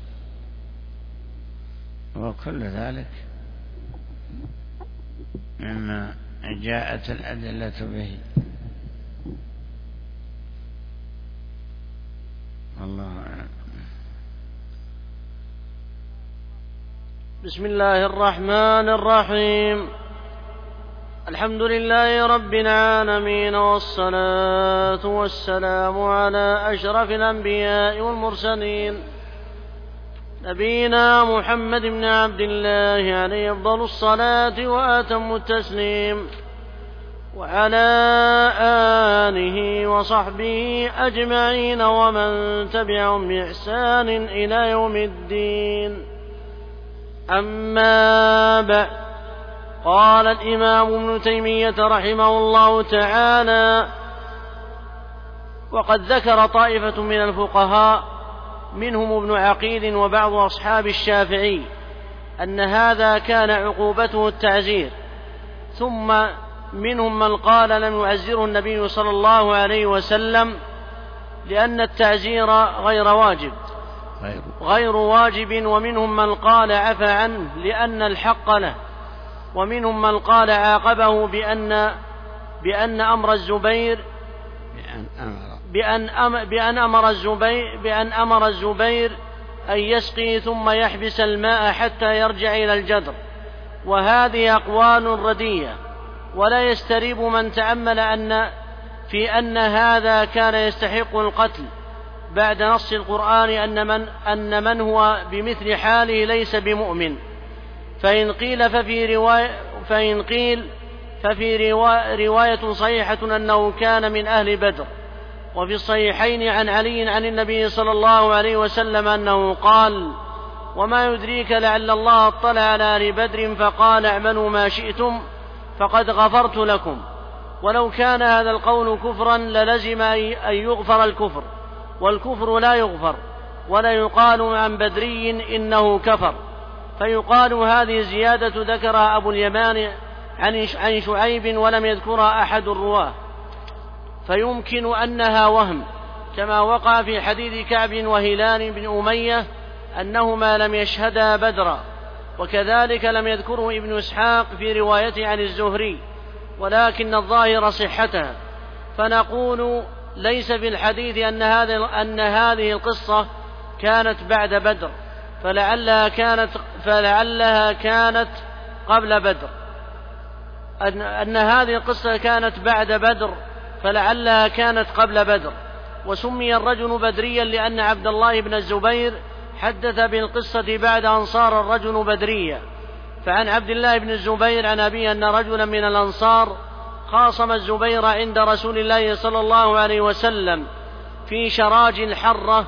وكل ذلك مما جاءت الأدلة به. الله أعلم. بسم الله الرحمن الرحيم. الحمد لله رب العالمين، والصلاة والسلام على أشرف الأنبياء والمرسلين، نبينا محمد بن عبد الله عليه أفضل الصلاة وأتم التسليم، وعلى آله وصحبه أجمعين، ومن تبعهم بإحسان إلى يوم الدين. أما بعد، قال الإمام ابن تيمية رحمه الله تعالى: وقد ذكر طائفة من الفقهاء منهم ابن عقيل وبعض أصحاب الشافعي أن هذا كان عقوبته التعزير، ثم منهم من قال لم يعزره النبي صلى الله عليه وسلم لأن التعزير غير واجب غير واجب ومنهم من قال عفى عنه لأن الحق له، ومنهم من قال عاقبه بأن بأن أمر الزبير بأن أمر بأن أمر الزبير بأن أمر الزبير أن يسقي ثم يحبس الماء حتى يرجع إلى الجدر. وهذه أقوال ردية، ولا يستريب من تأمل أن في أن هذا كان يستحق القتل بعد نص القرآن أن من أن من هو بمثل حاله ليس بمؤمن. فإن قيل ففي رواية فإن قيل ففي رواية صحيحة أنه كان من أهل بدر. وفي الصحيحين عن علي عن النبي صلى الله عليه وسلم أنه قال: وما يدريك لعل الله اطلع على أهل بدر فقال اعملوا ما شئتم فقد غفرت لكم. ولو كان هذا القول كفرا للزم أن يغفر الكفر، والكفر لا يغفر، ولا يقال عن بدري إنه كفر. فيقال هذه زيادة ذكرها أبو اليمان عن شعيب ولم يذكرها أحد الرواه، فيمكن أنها وهم، كما وقع في حديث كعب وهلال بن أمية أنهما لم يشهدا بدرا، وكذلك لم يذكره ابن إسحاق في روايته عن الزهري، ولكن الظاهر صحتها. فنقول ليس في الحديث أن هذه, أن هذه القصة كانت بعد بدر، فلعلها كانت, فلعلها كانت قبل بدر أن, أن هذه القصة كانت بعد بدر فلعلها كانت قبل بدر. وسمي الرجل بدريا لأن عبد الله بن الزبير حدث بالقصة بعد أن صار الرجل بدريا، فعن عبد الله بن الزبير عن أبيه أن رجلا من الأنصار خاصم الزبير عند رسول الله صلى الله عليه وسلم في شراج الحرة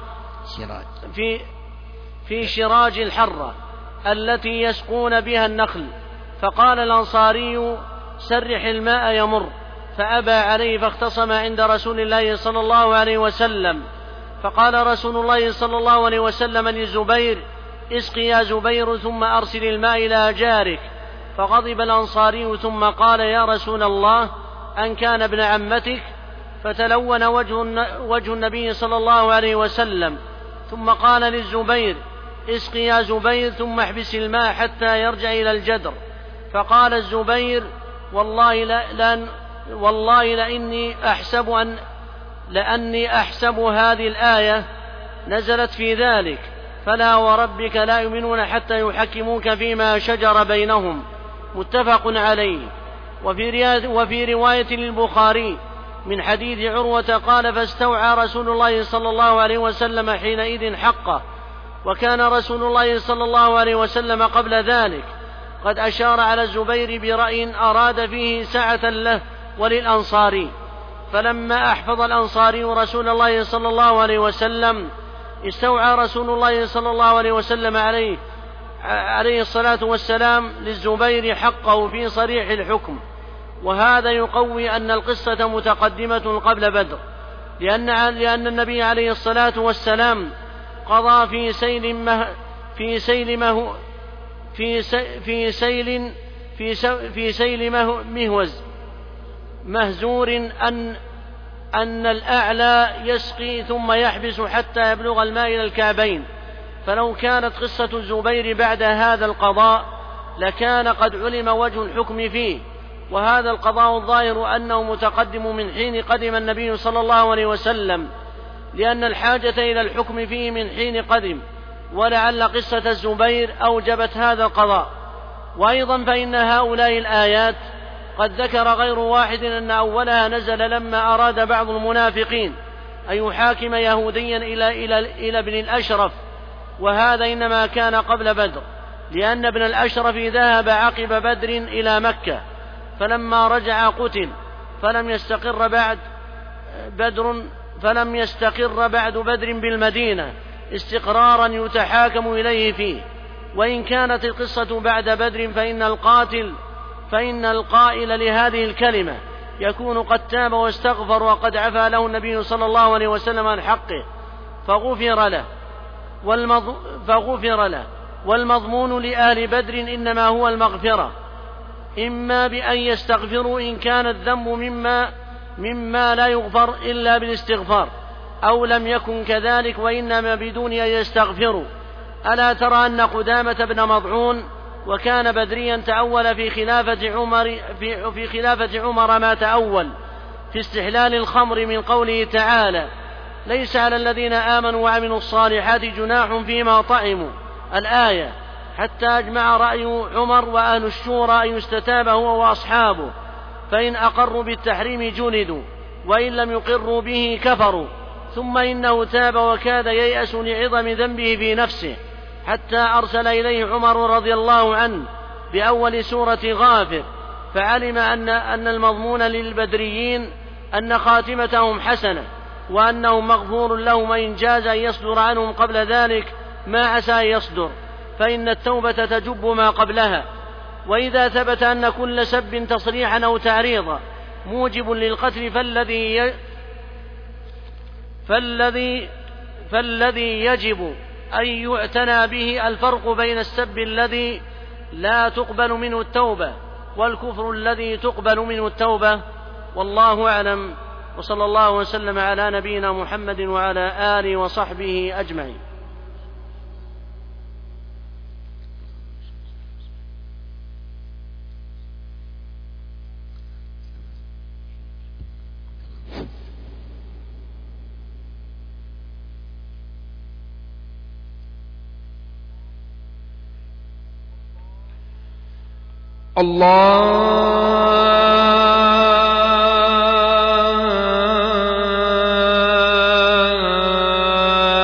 في في شراج الحرة التي يسقون بها النخل، فقال الأنصاري سرح الماء يمر، فأبى عليه فاختصم عند رسول الله صلى الله عليه وسلم، فقال رسول الله صلى الله عليه وسلم للزبير اسق يا زبير ثم أرسل الماء إلى جارك، فغضب الأنصاري ثم قال يا رسول الله أن كان ابن عمتك، فتلون وجه, وجه النبي صلى الله عليه وسلم، ثم قال للزبير اسق يا زبير ثم احبس الماء حتى يرجع إلى الجدر، فقال الزبير والله لا لأن والله لأني أحسب أن لأني أحسب هذه الآية نزلت في ذلك، فلا وربك لا يؤمنون حتى يحكموك فيما شجر بينهم، متفق عليه. وفي, وفي رواية للبخاري من حديث عروة قال فاستوعى رسول الله صلى الله عليه وسلم حينئذ حقه، وكان رسول الله صلى الله عليه وسلم قبل ذلك قد أشار على الزبير برأي أراد فيه سعة له وللأنصاري، فلما أحفظ الأنصاري رسول الله صلى الله عليه وسلم استوعى رسول الله صلى الله عليه وسلم عليه عليه الصلاة والسلام للزبير حقه في صريح الحكم. وهذا يقوي أن القصة متقدمة قبل بدر، لأن, لأن النبي عليه الصلاة والسلام قضى في سيل مه في سيل مه في سيل في سيل في, في سيل مه مهوز مهزور أن أن الأعلى يسقي ثم يحبس حتى يبلغ الماء إلى الكعبين، فلو كانت قصة الزبير بعد هذا القضاء لكان قد علم وجه الحكم فيه، وهذا القضاء الظاهر أنه متقدم من حين قدم النبي صلى الله عليه وسلم، لأن الحاجة إلى الحكم فيه من حين قدم، ولعل قصة الزبير أوجبت هذا القضاء. وأيضا فإن هؤلاء الآيات قد ذكر غير واحد أن أولها نزل لما أراد بعض المنافقين أن يحاكم يهوديا إلى, إلى, إلى ابن الأشرف، وهذا إنما كان قبل بدر، لأن ابن الأشرف ذهب عقب بدر إلى مكة، فلما رجع قتل، فلم يستقر بعد بدر فلم يستقر بعد بدر بالمدينة استقرارا يتحاكم إليه فيه. وإن كانت القصة بعد بدر فإن القاتل فإن القائل لهذه الكلمة يكون قد تاب واستغفر وقد عفى له النبي صلى الله عليه وسلم عن حقه فغفر له والمض... فغفر له والمضمون لآل بدر إنما هو المغفرة، إما بأن يستغفروا إن كان الذنب مما, مما لا يغفر إلا بالاستغفار، أو لم يكن كذلك وإنما بدون أن يستغفروا. ألا ترى أن قدامة بن مضعون وكان بدريا تأول في خلافة عمر, في, في خلافة عمر ما تأول في استحلال الخمر من قوله تعالى ليس على الذين آمنوا وعملوا الصالحات جناح فيما طعموا الآية، حتى أجمع رأي عمر وأهل الشورى أن يستتاب هو وأصحابه، فإن أقروا بالتحريم جلدوا وإن لم يقروا به كفروا، ثم إنه تاب وكاد ييأس لعظم ذنبه في نفسه، حتى أرسل إليه عمر رضي الله عنه بأول سورة غافر، فعلم أن, أن المضمون للبدريين أن خاتمتهم حسنة وأنهم مغفور لهم، وإن جاز أن يصدر عنهم قبل ذلك ما عسى أن يصدر، فإن التوبة تجب ما قبلها. وإذا ثبت أن كل سب تصريحا أو تعريضا موجب للقتل فالذي ي... فالذي فالذي يجب أن يعتنى به الفرق بين السب الذي لا تقبل منه التوبة والكفر الذي تقبل منه التوبة، والله أعلم، وصلى الله وسلم على نبينا محمد وعلى آله وصحبه أجمعين. الله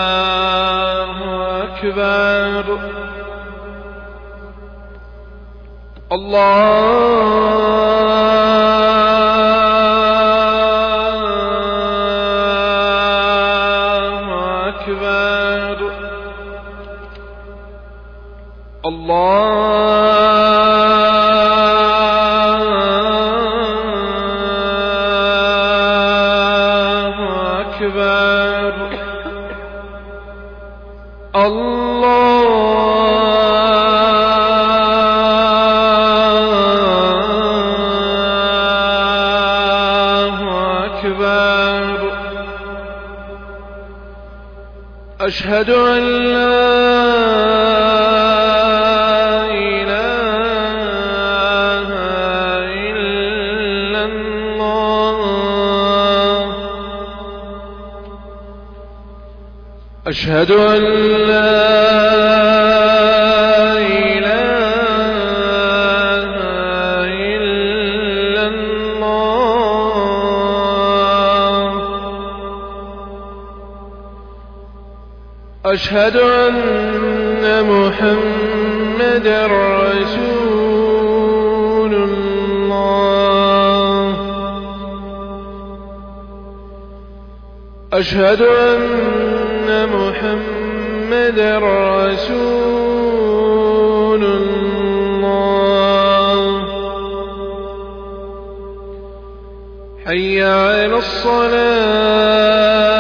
أكبر. أشهد أن لا إله إلا الله أشهد أن لا إله إلا الله أشهد أن محمدا رسول الله أشهد أن محمدا رسول الله حي على الصلاة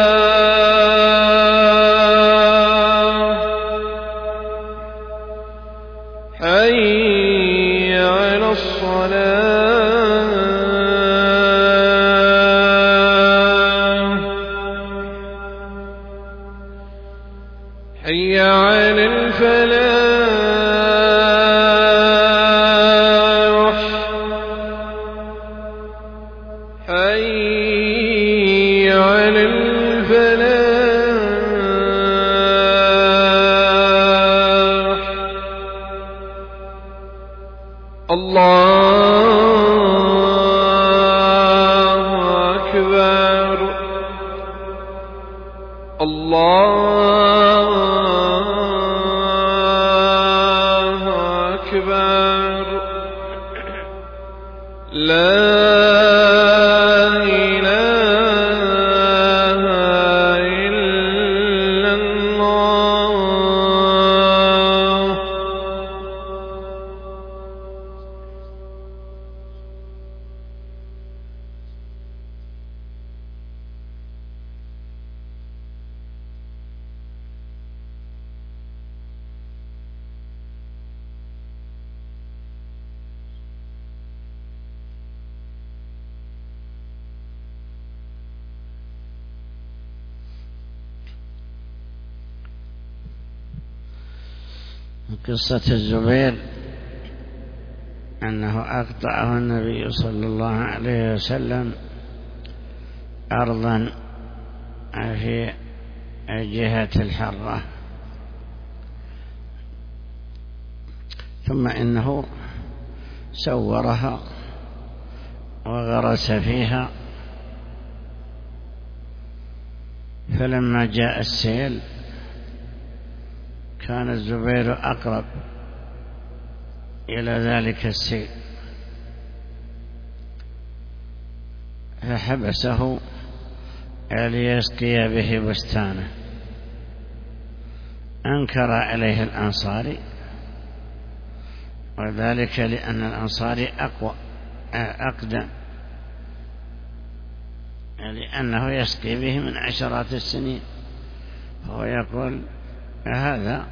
حي على الصلاة حي على الفلاح حي على الفلاح الله أكبر الله أكبر لا إله إلا الله قصة الزبير أنه أقطعه النبي صلى الله عليه وسلم أرضا في جهة الحرة، ثم إنه سورها وغرس فيها، فلما جاء السيل كان الزبير أقرب إلى ذلك السيل فحبسه ليسقي به بستانه. أنكر عليه الأنصاري، وذلك لأن الأنصاري أقوى أقدم، لأنه يسقي به من عشرات السنين، هو يقول هذا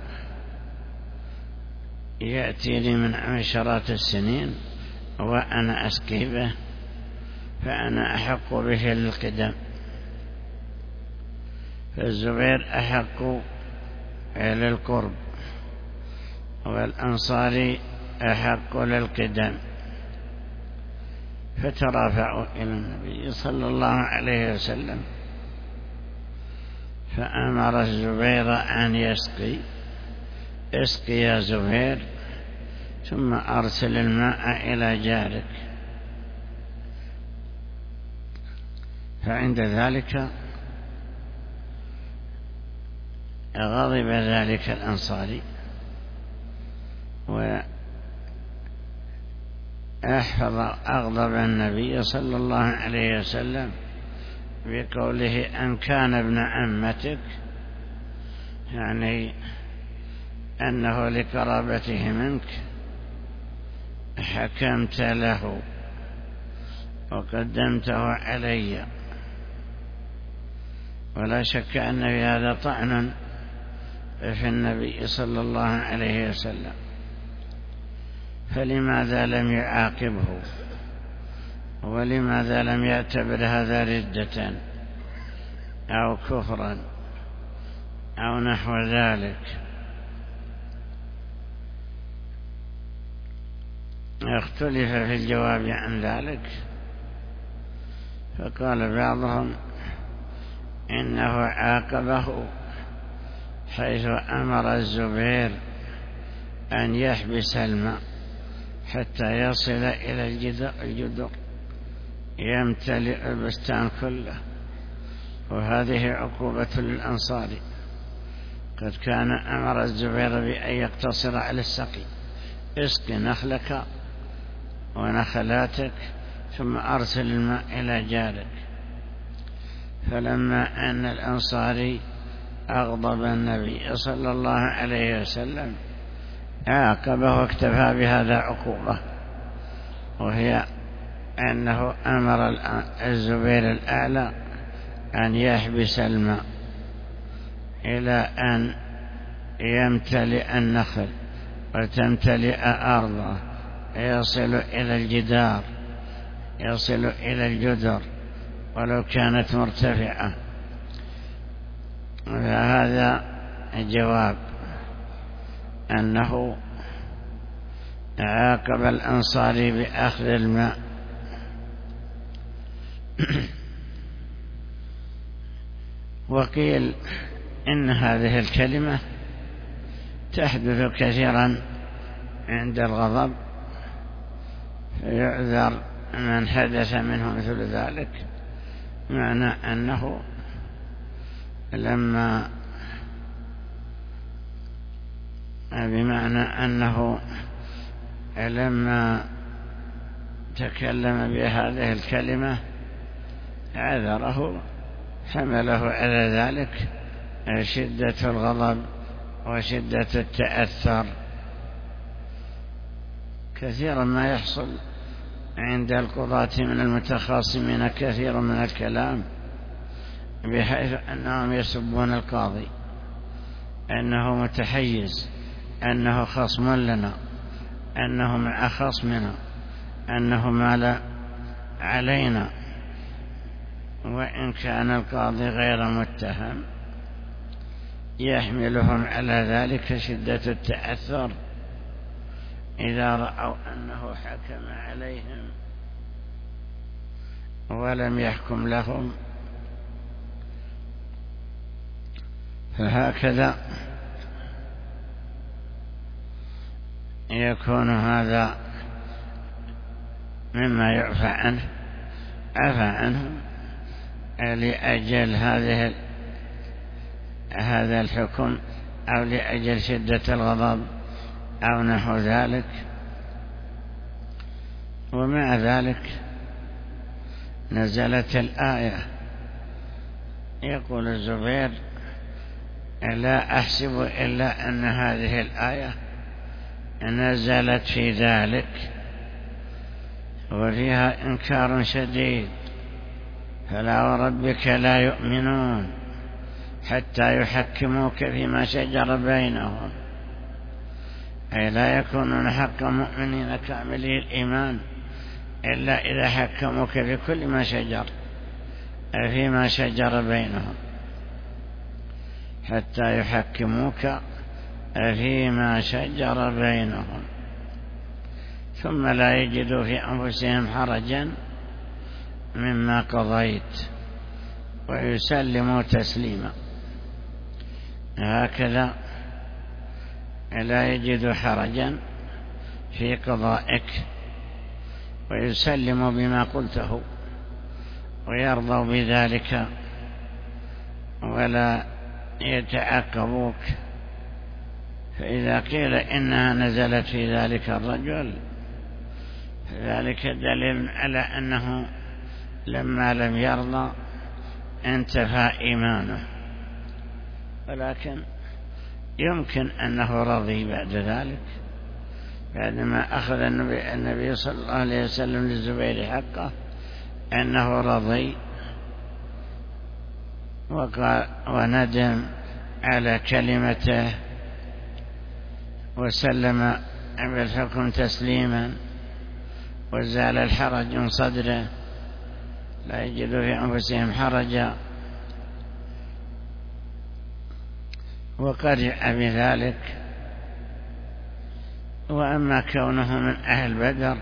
يأتيني من عشرات السنين وأنا أسقي به، فأنا أحق به للقدم. فالزبير أحق للقرب، والأنصاري أحق للقدم، فترافعوا إلى النبي صلى الله عليه وسلم، فأمر الزبير أن يسقي. اسقي يا زبير، ثم أرسل الماء إلى جارك. فعند ذلك غضب ذلك الأنصاري أحفظ أغضب النبي صلى الله عليه وسلم بقوله أن كان ابن عمتك، يعني أنه لقرابته منك حكمت له وقدمته علي. ولا شك أن في هذا طعن في النبي صلى الله عليه وسلم، فلماذا لم يعاقبه؟ ولماذا لم يعتبر هذا ردة أو كفرا أو نحو ذلك؟ اختلف في الجواب عن ذلك، فقال بعضهم إنه عاقبه حيث أمر الزبير أن يحبس الماء حتى يصل إلى الجدر يمتلئ البستان كله، وهذه عقوبة للأنصار. قد كان أمر الزبير بأن يقتصر على السقي، اسق نخلك ونخلاتك ثم أرسل الماء إلى جارك. فلما أن الأنصاري أغضب النبي صلى الله عليه وسلم عاقبه واكتفى بهذا عقوبة، وهي أنه أمر الزبير الأعلى أن يحبس الماء إلى أن يمتلئ النخل وتمتلئ أرضه، يصل إلى الجدار، يصل إلى الجدر ولو كانت مرتفعة. وهذا الجواب أنه عاقب الأنصاري بأخذ الماء. وقيل إن هذه الكلمة تحدث كثيرا عند الغضب، فيعذر من حدث منه مثل ذلك، معنى أنه لما بمعنى أنه لما تكلم بهذه الكلمة عذره، حمله على ذلك شدة الغضب وشدة التأثر. كثيرا ما يحصل عند القضاة من المتخاصمين كثير من الكلام، بحيث أنهم يسبون القاضي أنه متحيز، أنه خصم لنا، أنه مع خصمنا، أنه مال علينا، وإن كان القاضي غير متهم يحملهم على ذلك شدة التأثر إذا رأوا أنه حكم عليهم ولم يحكم لهم. فهكذا يكون هذا مما يعفى عنه، عفى عنه لأجل هذه هذا الحكم أو لأجل شدة الغضب أو نحو ذلك. ومع ذلك نزلت الآية، يقول الزبير: لا أحسب إلا أن هذه الآية نزلت في ذلك، وفيها إنكار شديد: فلا وربك لا يؤمنون حتى يحكموك فيما شجر بينهم. أي لا يكونون حق مؤمنين كاملي الإيمان إلا إذا حكموك في كل ما شجر فيما شجر بينهم، حتى يحكموك فيما شجر بينهم ثم لا يجدوا في أنفسهم حرجا مما قضيت ويسلموا تسليما. هكذا لا يجدوا حرجا في قضائك ويسلموا بما قلته ويرضوا بذلك ولا يتعاقبوك. فإذا قيل إنها نزلت في ذلك الرجل ذلك دليل على أنه لما لم يرضى انتفى إيمانه، ولكن يمكن أنه رضي بعد ذلك بعدما أخذ النبي, النبي صلى الله عليه وسلم للزبير حقه أنه رضي وقال وندم على كلمته وسلم بالحكم تسليما وزال الحرج من صدره، لا يجد في أنفسهم حرجا، وقرع بذلك. وأما كونه من أهل بدر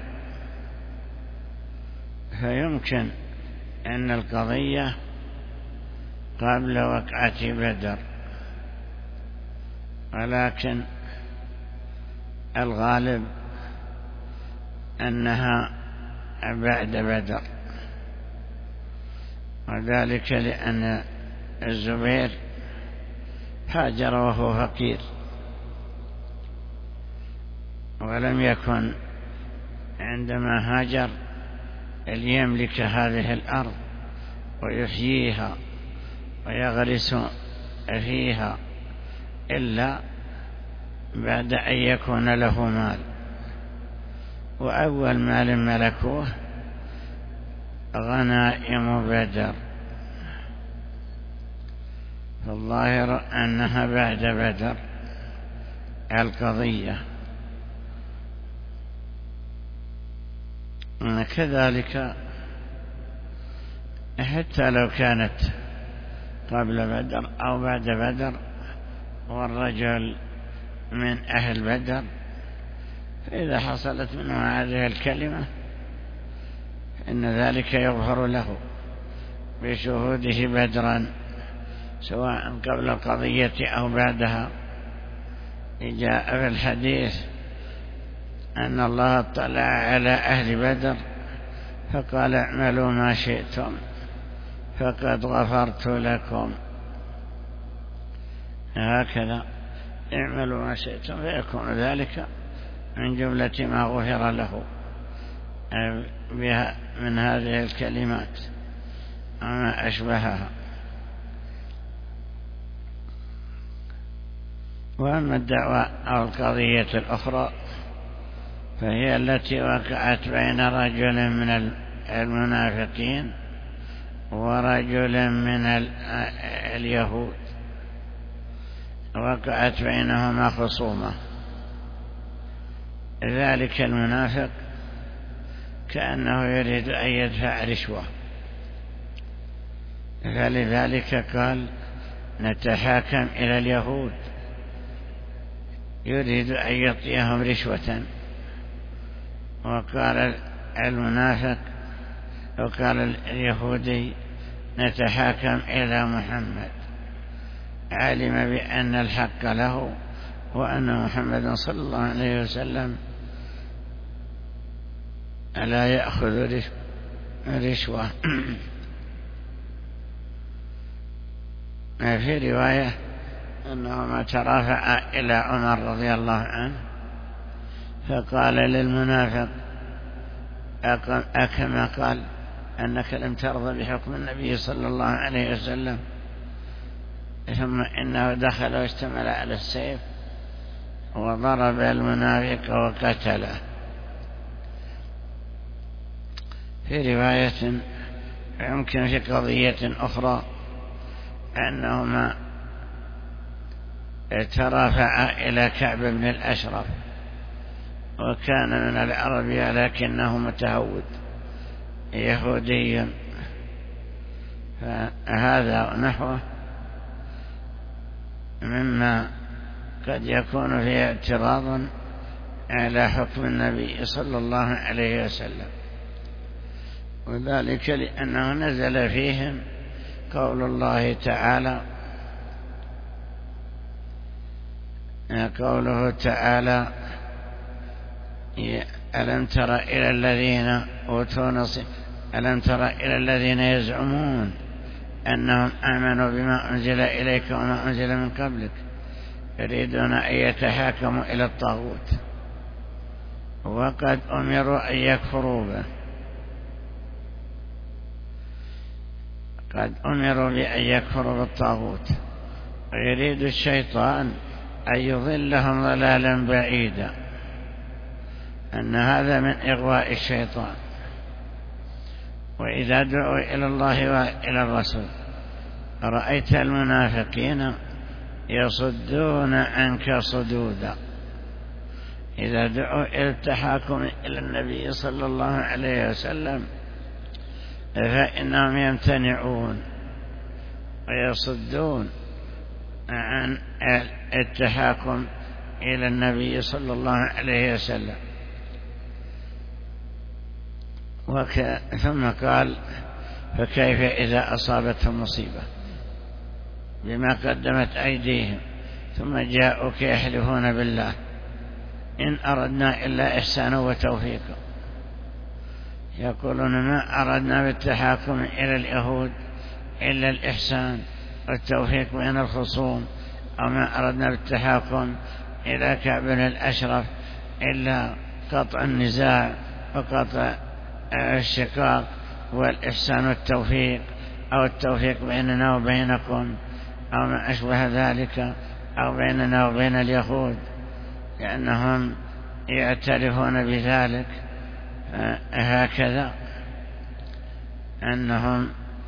فيمكن أن القضية قبل وقعة بدر، ولكن الغالب أنها بعد بدر، وذلك لأن الزبير هاجر وهو فقير، ولم يكن عندما هاجر ليملك هذه الأرض ويحييها ويغرس فيها إلا بعد أن يكون له مال، وأول مال ملكوه غنائم بدر، فالظاهر أنها بعد بدر القضية. كذلك حتى لو كانت قبل بدر أو بعد بدر والرجل من أهل بدر، فإذا حصلت منه هذه الكلمة إن ذلك يظهر له بشهوده بدرا سواء قبل القضية أو بعدها. جاء في الحديث أن الله اطلع على أهل بدر فقال اعملوا ما شئتم فقد غفرت لكم، هكذا اعملوا ما شئتم، فيكون ذلك من جملة ما غفر له بها من هذه الكلمات وما أشبهها. وأما الدعوة أو القضية الأخرى فهي التي وقعت بين رجل من المنافقين ورجل من اليهود، وقعت بينهما خصومة. ذلك المنافق كأنه يريد أن يدفع رشوة، فلذلك قال نتحاكم إلى اليهود، يريد أن يعطيهم رشوة. وقال المنافق وقال اليهودي نتحاكم إلى محمد، علم بأن الحق له وأن محمد صلى الله عليه وسلم لا يأخذ رشوة. في رواية أنه ما ترافع إلى عمر رضي الله عنه فقال للمنافق أكما قال أنك لم ترضى بحكم النبي صلى الله عليه وسلم، ثم إنه دخل واشتمل على السيف وضرب المنافق وقتله. في رواية يمكن في قضية أخرى أنهما ترافعا إلى كعب بن الأشرف، وكان من العرب لكنه متهود يهودي، فهذا نحوه مما قد يكون فيه اعتراض على حكم النبي صلى الله عليه وسلم، وذلك لأنه نزل فيهم قول الله تعالى قوله تعالى ألم تر إلى الذين أوتوا نصيب ألم تر إلى الذين يزعمون أنهم آمنوا بما أنزل إليك وما أنزل من قبلك يريدون أن يتحاكموا إلى الطاغوت. وقد أمروا أن يكفروا به، قد أمروا بأن يكفروا بالطاغوت، ويريد الشيطان أن يضلهم ضلالا بعيدا، أن هذا من إغواء الشيطان. وإذا دعوا إلى الله وإلى الرسول رأيت المنافقين يصدون عنك صدودا. إذا دعوا إلى التحاكم إلى النبي صلى الله عليه وسلم فإنهم يمتنعون ويصدون عن التحاكم إلى النبي صلى الله عليه وسلم. وك... ثم قال فكيف إذا أصابتهم مصيبة بما قدمت أيديهم ثم جاءوك يحلفون بالله إن أردنا إلا إحسانا وتوفيقا. يقولون ما أردنا بالتحاكم إلى اليهود إلا الإحسان والتوفيق بين الخصوم، أو ما أردنا بالتحاكم إلى كعب الأشرف إلا قطع النزاع وقطع الشقاق والإحسان والتوفيق، أو التوفيق بيننا وبينكم، أو ما أشبه ذلك، أو بيننا وبين اليهود، لأنهم يعترفون بذلك. هكذا أنهم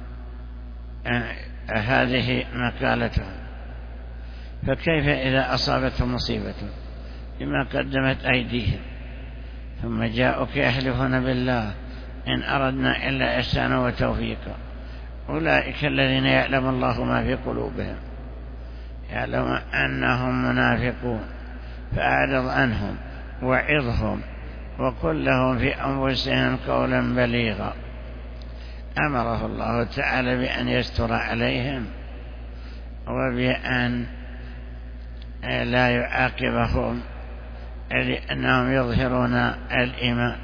هذه مقالتهم. فكيف إذا أصابتهم مصيبة بما قدمت أيديهم ثم جاءوك يحلفون بالله إن أردنا إلا إحسانا وتوفيقا. أولئك الذين يعلم الله ما في قلوبهم، يعلم أنهم منافقون، فأعرض عنهم وعظهم وقل لهم في أنفسهم قولا بليغا. أمره الله تعالى بأن يستر عليهم وبأن لا يعاقبهم لأنهم يظهرون الإيمان،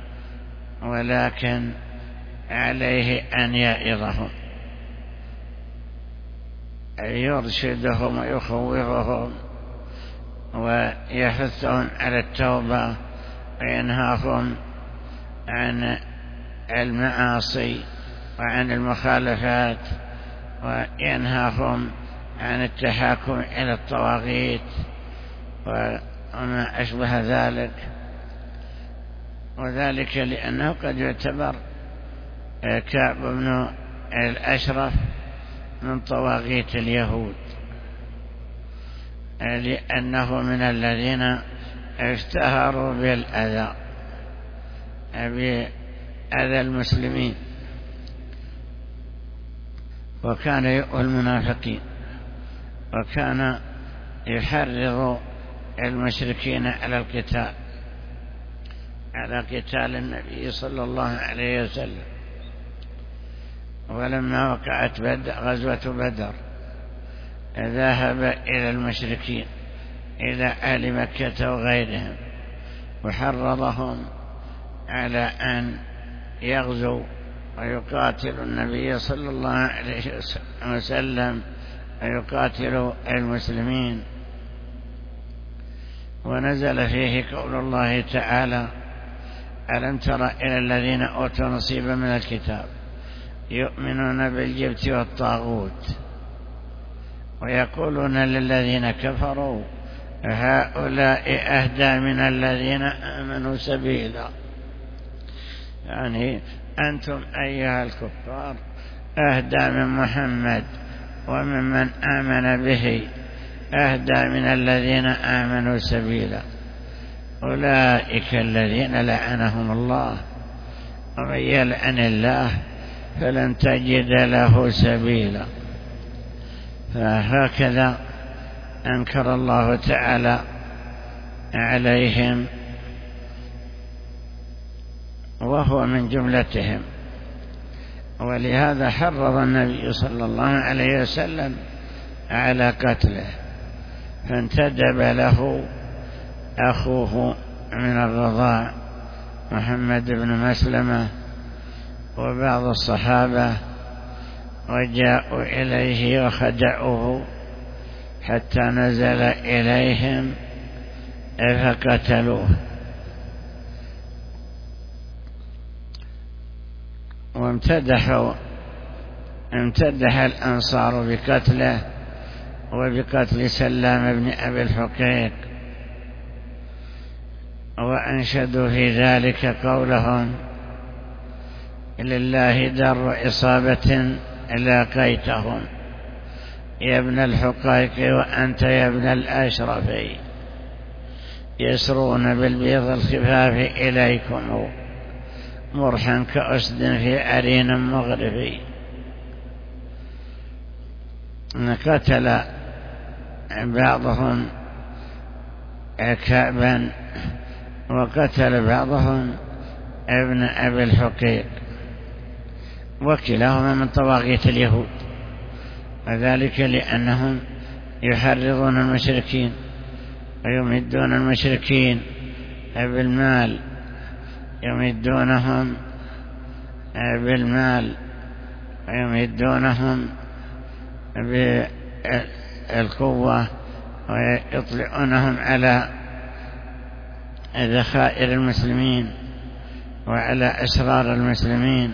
ولكن عليه أن يعظهم، يرشدهم ويخوفهم ويحثهم على التوبة وينهاهم عن المعاصي وعن المخالفات، وينهاهم عن التحاكم إلى الطواغيت وما أشبه ذلك. وذلك لأنه قد يعتبر كعب بن الأشرف من طواغيت اليهود، لأنه من الذين اشتهروا بالأذى بأذى المسلمين، وكان يؤذي المنافقين، وكان يحرض المشركين على القتال، على قتال النبي صلى الله عليه وسلم. ولما وقعت بدر غزوة بدر ذهب إلى المشركين إلى أهل مكة وغيرهم وحرضهم على أن يغزوا ويقاتلوا النبي صلى الله عليه وسلم ويقاتلوا المسلمين. ونزل فيه قول الله تعالى ألم تر إلى الذين أوتوا نصيبا من الكتاب يؤمنون بالجبت والطاغوت ويقولون للذين كفروا هؤلاء أهدى من الذين آمنوا سبيلا. يعني أنتم أيها الكفار أهدى من محمد وممن آمن به، أهدى من الذين آمنوا سبيلا. أولئك الذين لعنهم الله، ومن يلعن الله فلن تجد له سبيلا. فهكذا أنكر الله تعالى عليهم وهو من جملتهم، ولهذا حرض النبي صلى الله عليه وسلم على قتله، فانتدب له أخوه من الرضاع محمد بن مسلمة وبعض الصحابة، وجاءوا إليه وخدعوه حتى نزل إليهم فقتلوه. وامتدحوا امتدح الأنصار بقتله وبقتل سلام بن أبي الحقيق، وأنشدوا في ذلك قولهم: لله در إصابة لاقيتهم يا ابن الحقيق وأنت يا ابن الأشرف، يسرون بالبيض الخفاف إليكم مرحا كأسد في عرين مغربي. قتل بعضهم كعبا وقتل بعضهم ابن أبي الحقيق، وكلاهما من طواغيت اليهود، وذلك لأنهم يحرضون المشركين ويمدون المشركين بالمال، يمدونهم بالمال ويمدونهم بالقوة ويطلعونهم على ذخائر المسلمين وعلى أسرار المسلمين.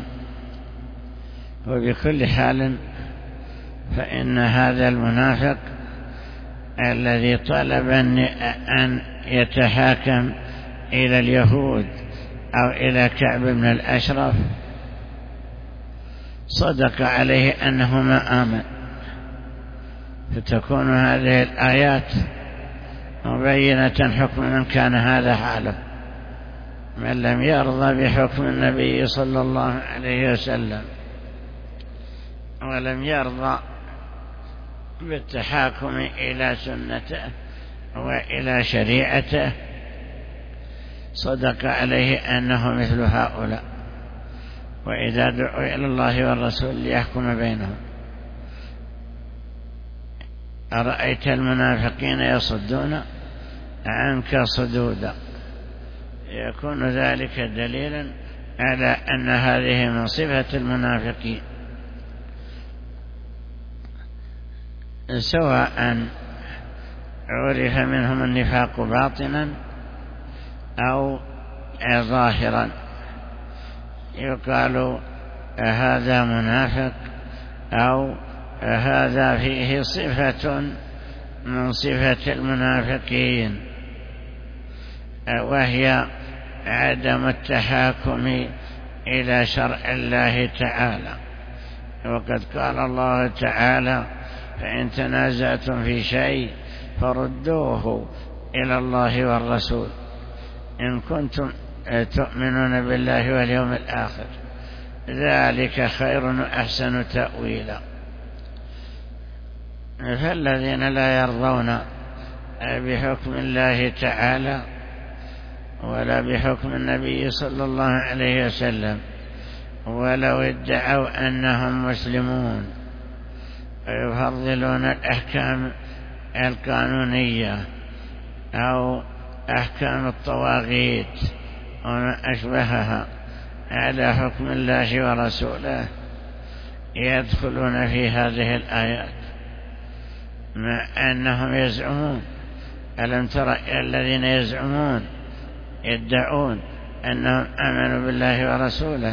وبكل حال فإن هذا المنافق الذي طلب أن يتحاكم إلى اليهود أو إلى كعب بن الأشرف صدق عليه أنه ما آمن، فتكون هذه الآيات مبينة حكم من كان هذا حاله، من لم يرضى بحكم النبي صلى الله عليه وسلم ولم يرضى بالتحاكم إلى سنته وإلى شريعته صدق عليه أنه مثل هؤلاء، وإذا دعوا إلى الله والرسول ليحكم بينهم. أرأيت المنافقين يصدون عنك صدودا، يكون ذلك دليلا على أن هذه من صفة المنافقين، سواء عرف منهم النفاق باطنا أو ظاهرا، يقال هذا منافق أو هذا فيه صفة من صفة المنافقين، وهي عدم التحاكم إلى شرع الله تعالى. وقد قال الله تعالى: فإن تنازعتم في شيء فردوه إلى الله والرسول إن كنتم تؤمنون بالله واليوم الآخر، ذلك خير وأحسن تأويلا. فالذين لا يرضون بحكم الله تعالى ولا بحكم النبي صلى الله عليه وسلم، ولو ادعوا أنهم مسلمون ويفضلون الأحكام القانونية أو أحكام الطواغيت وما أشبهها على حكم الله ورسوله، يدخلون في هذه الآيات، مع أنهم يزعمون. ألم تر الذين يزعمون يدعون أنهم آمنوا بالله ورسوله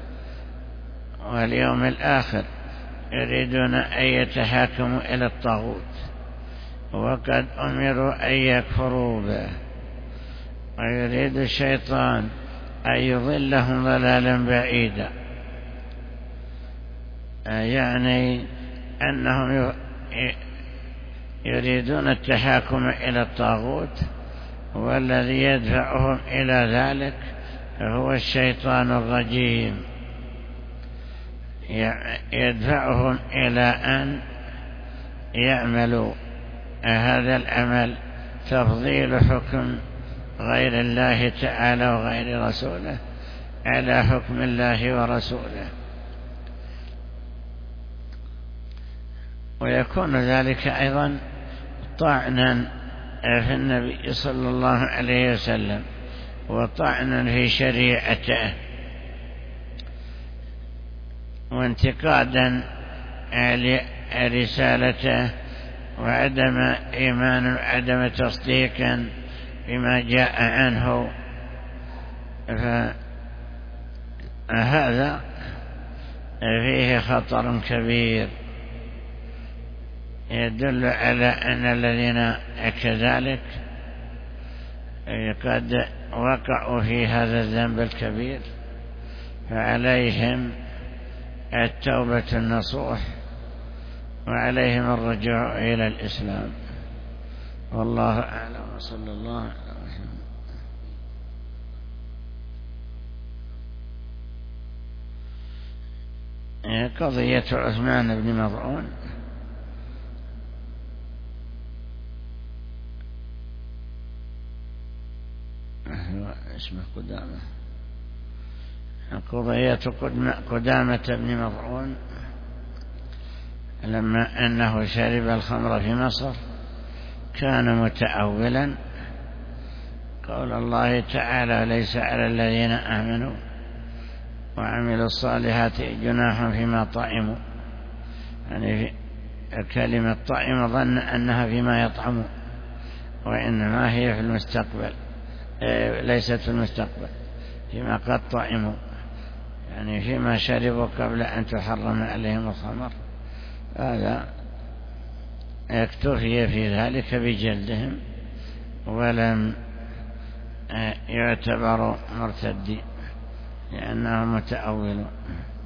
واليوم الآخر، يريدون أن يتحاكموا إلى الطاغوت وقد أمروا أن يكفروا به، ويريد الشيطان أن يضلهم ضلالا بعيدا، يعني أنهم يريدون التحاكم إلى الطاغوت، والذي يدفعهم إلى ذلك هو الشيطان الرجيم، يدفعهم إلى أن يعملوا هذا العمل، تفضيل حكم غير الله تعالى وغير رسوله على حكم الله ورسوله. ويكون ذلك أيضا طعنا في النبي صلى الله عليه وسلم وطعنا في شريعته، وانتقادا لرسالته وعدم إيمان وعدم تصديقا بما جاء عنه. فهذا فيه خطر كبير يدل على أن الذين كذلك قد وقعوا في هذا الذنب الكبير فعليهم التوبة النصوح وعليهم الرجوع إلى الإسلام. والله أعلم وصلى الله عليه وسلم. قضية عثمان بن مظعون اسمه قدامة قضية قدامة بن مظعون لما أنه شرب الخمر في مصر كان متأولا قول الله تعالى ليس على الذين آمنوا وعملوا الصالحات جناح فيما طعموا، يعني كلمة طعم ظن أنها فيما يطعموا وإنما هي في المستقبل، ليست في المستقبل، فيما قد طعموا يعني فيما شربوا قبل أن تحرم عليهم الخمر. هذا اكتفي في ذلك بجلدهم ولم يعتبروا مرتدين لأنهم متأولون.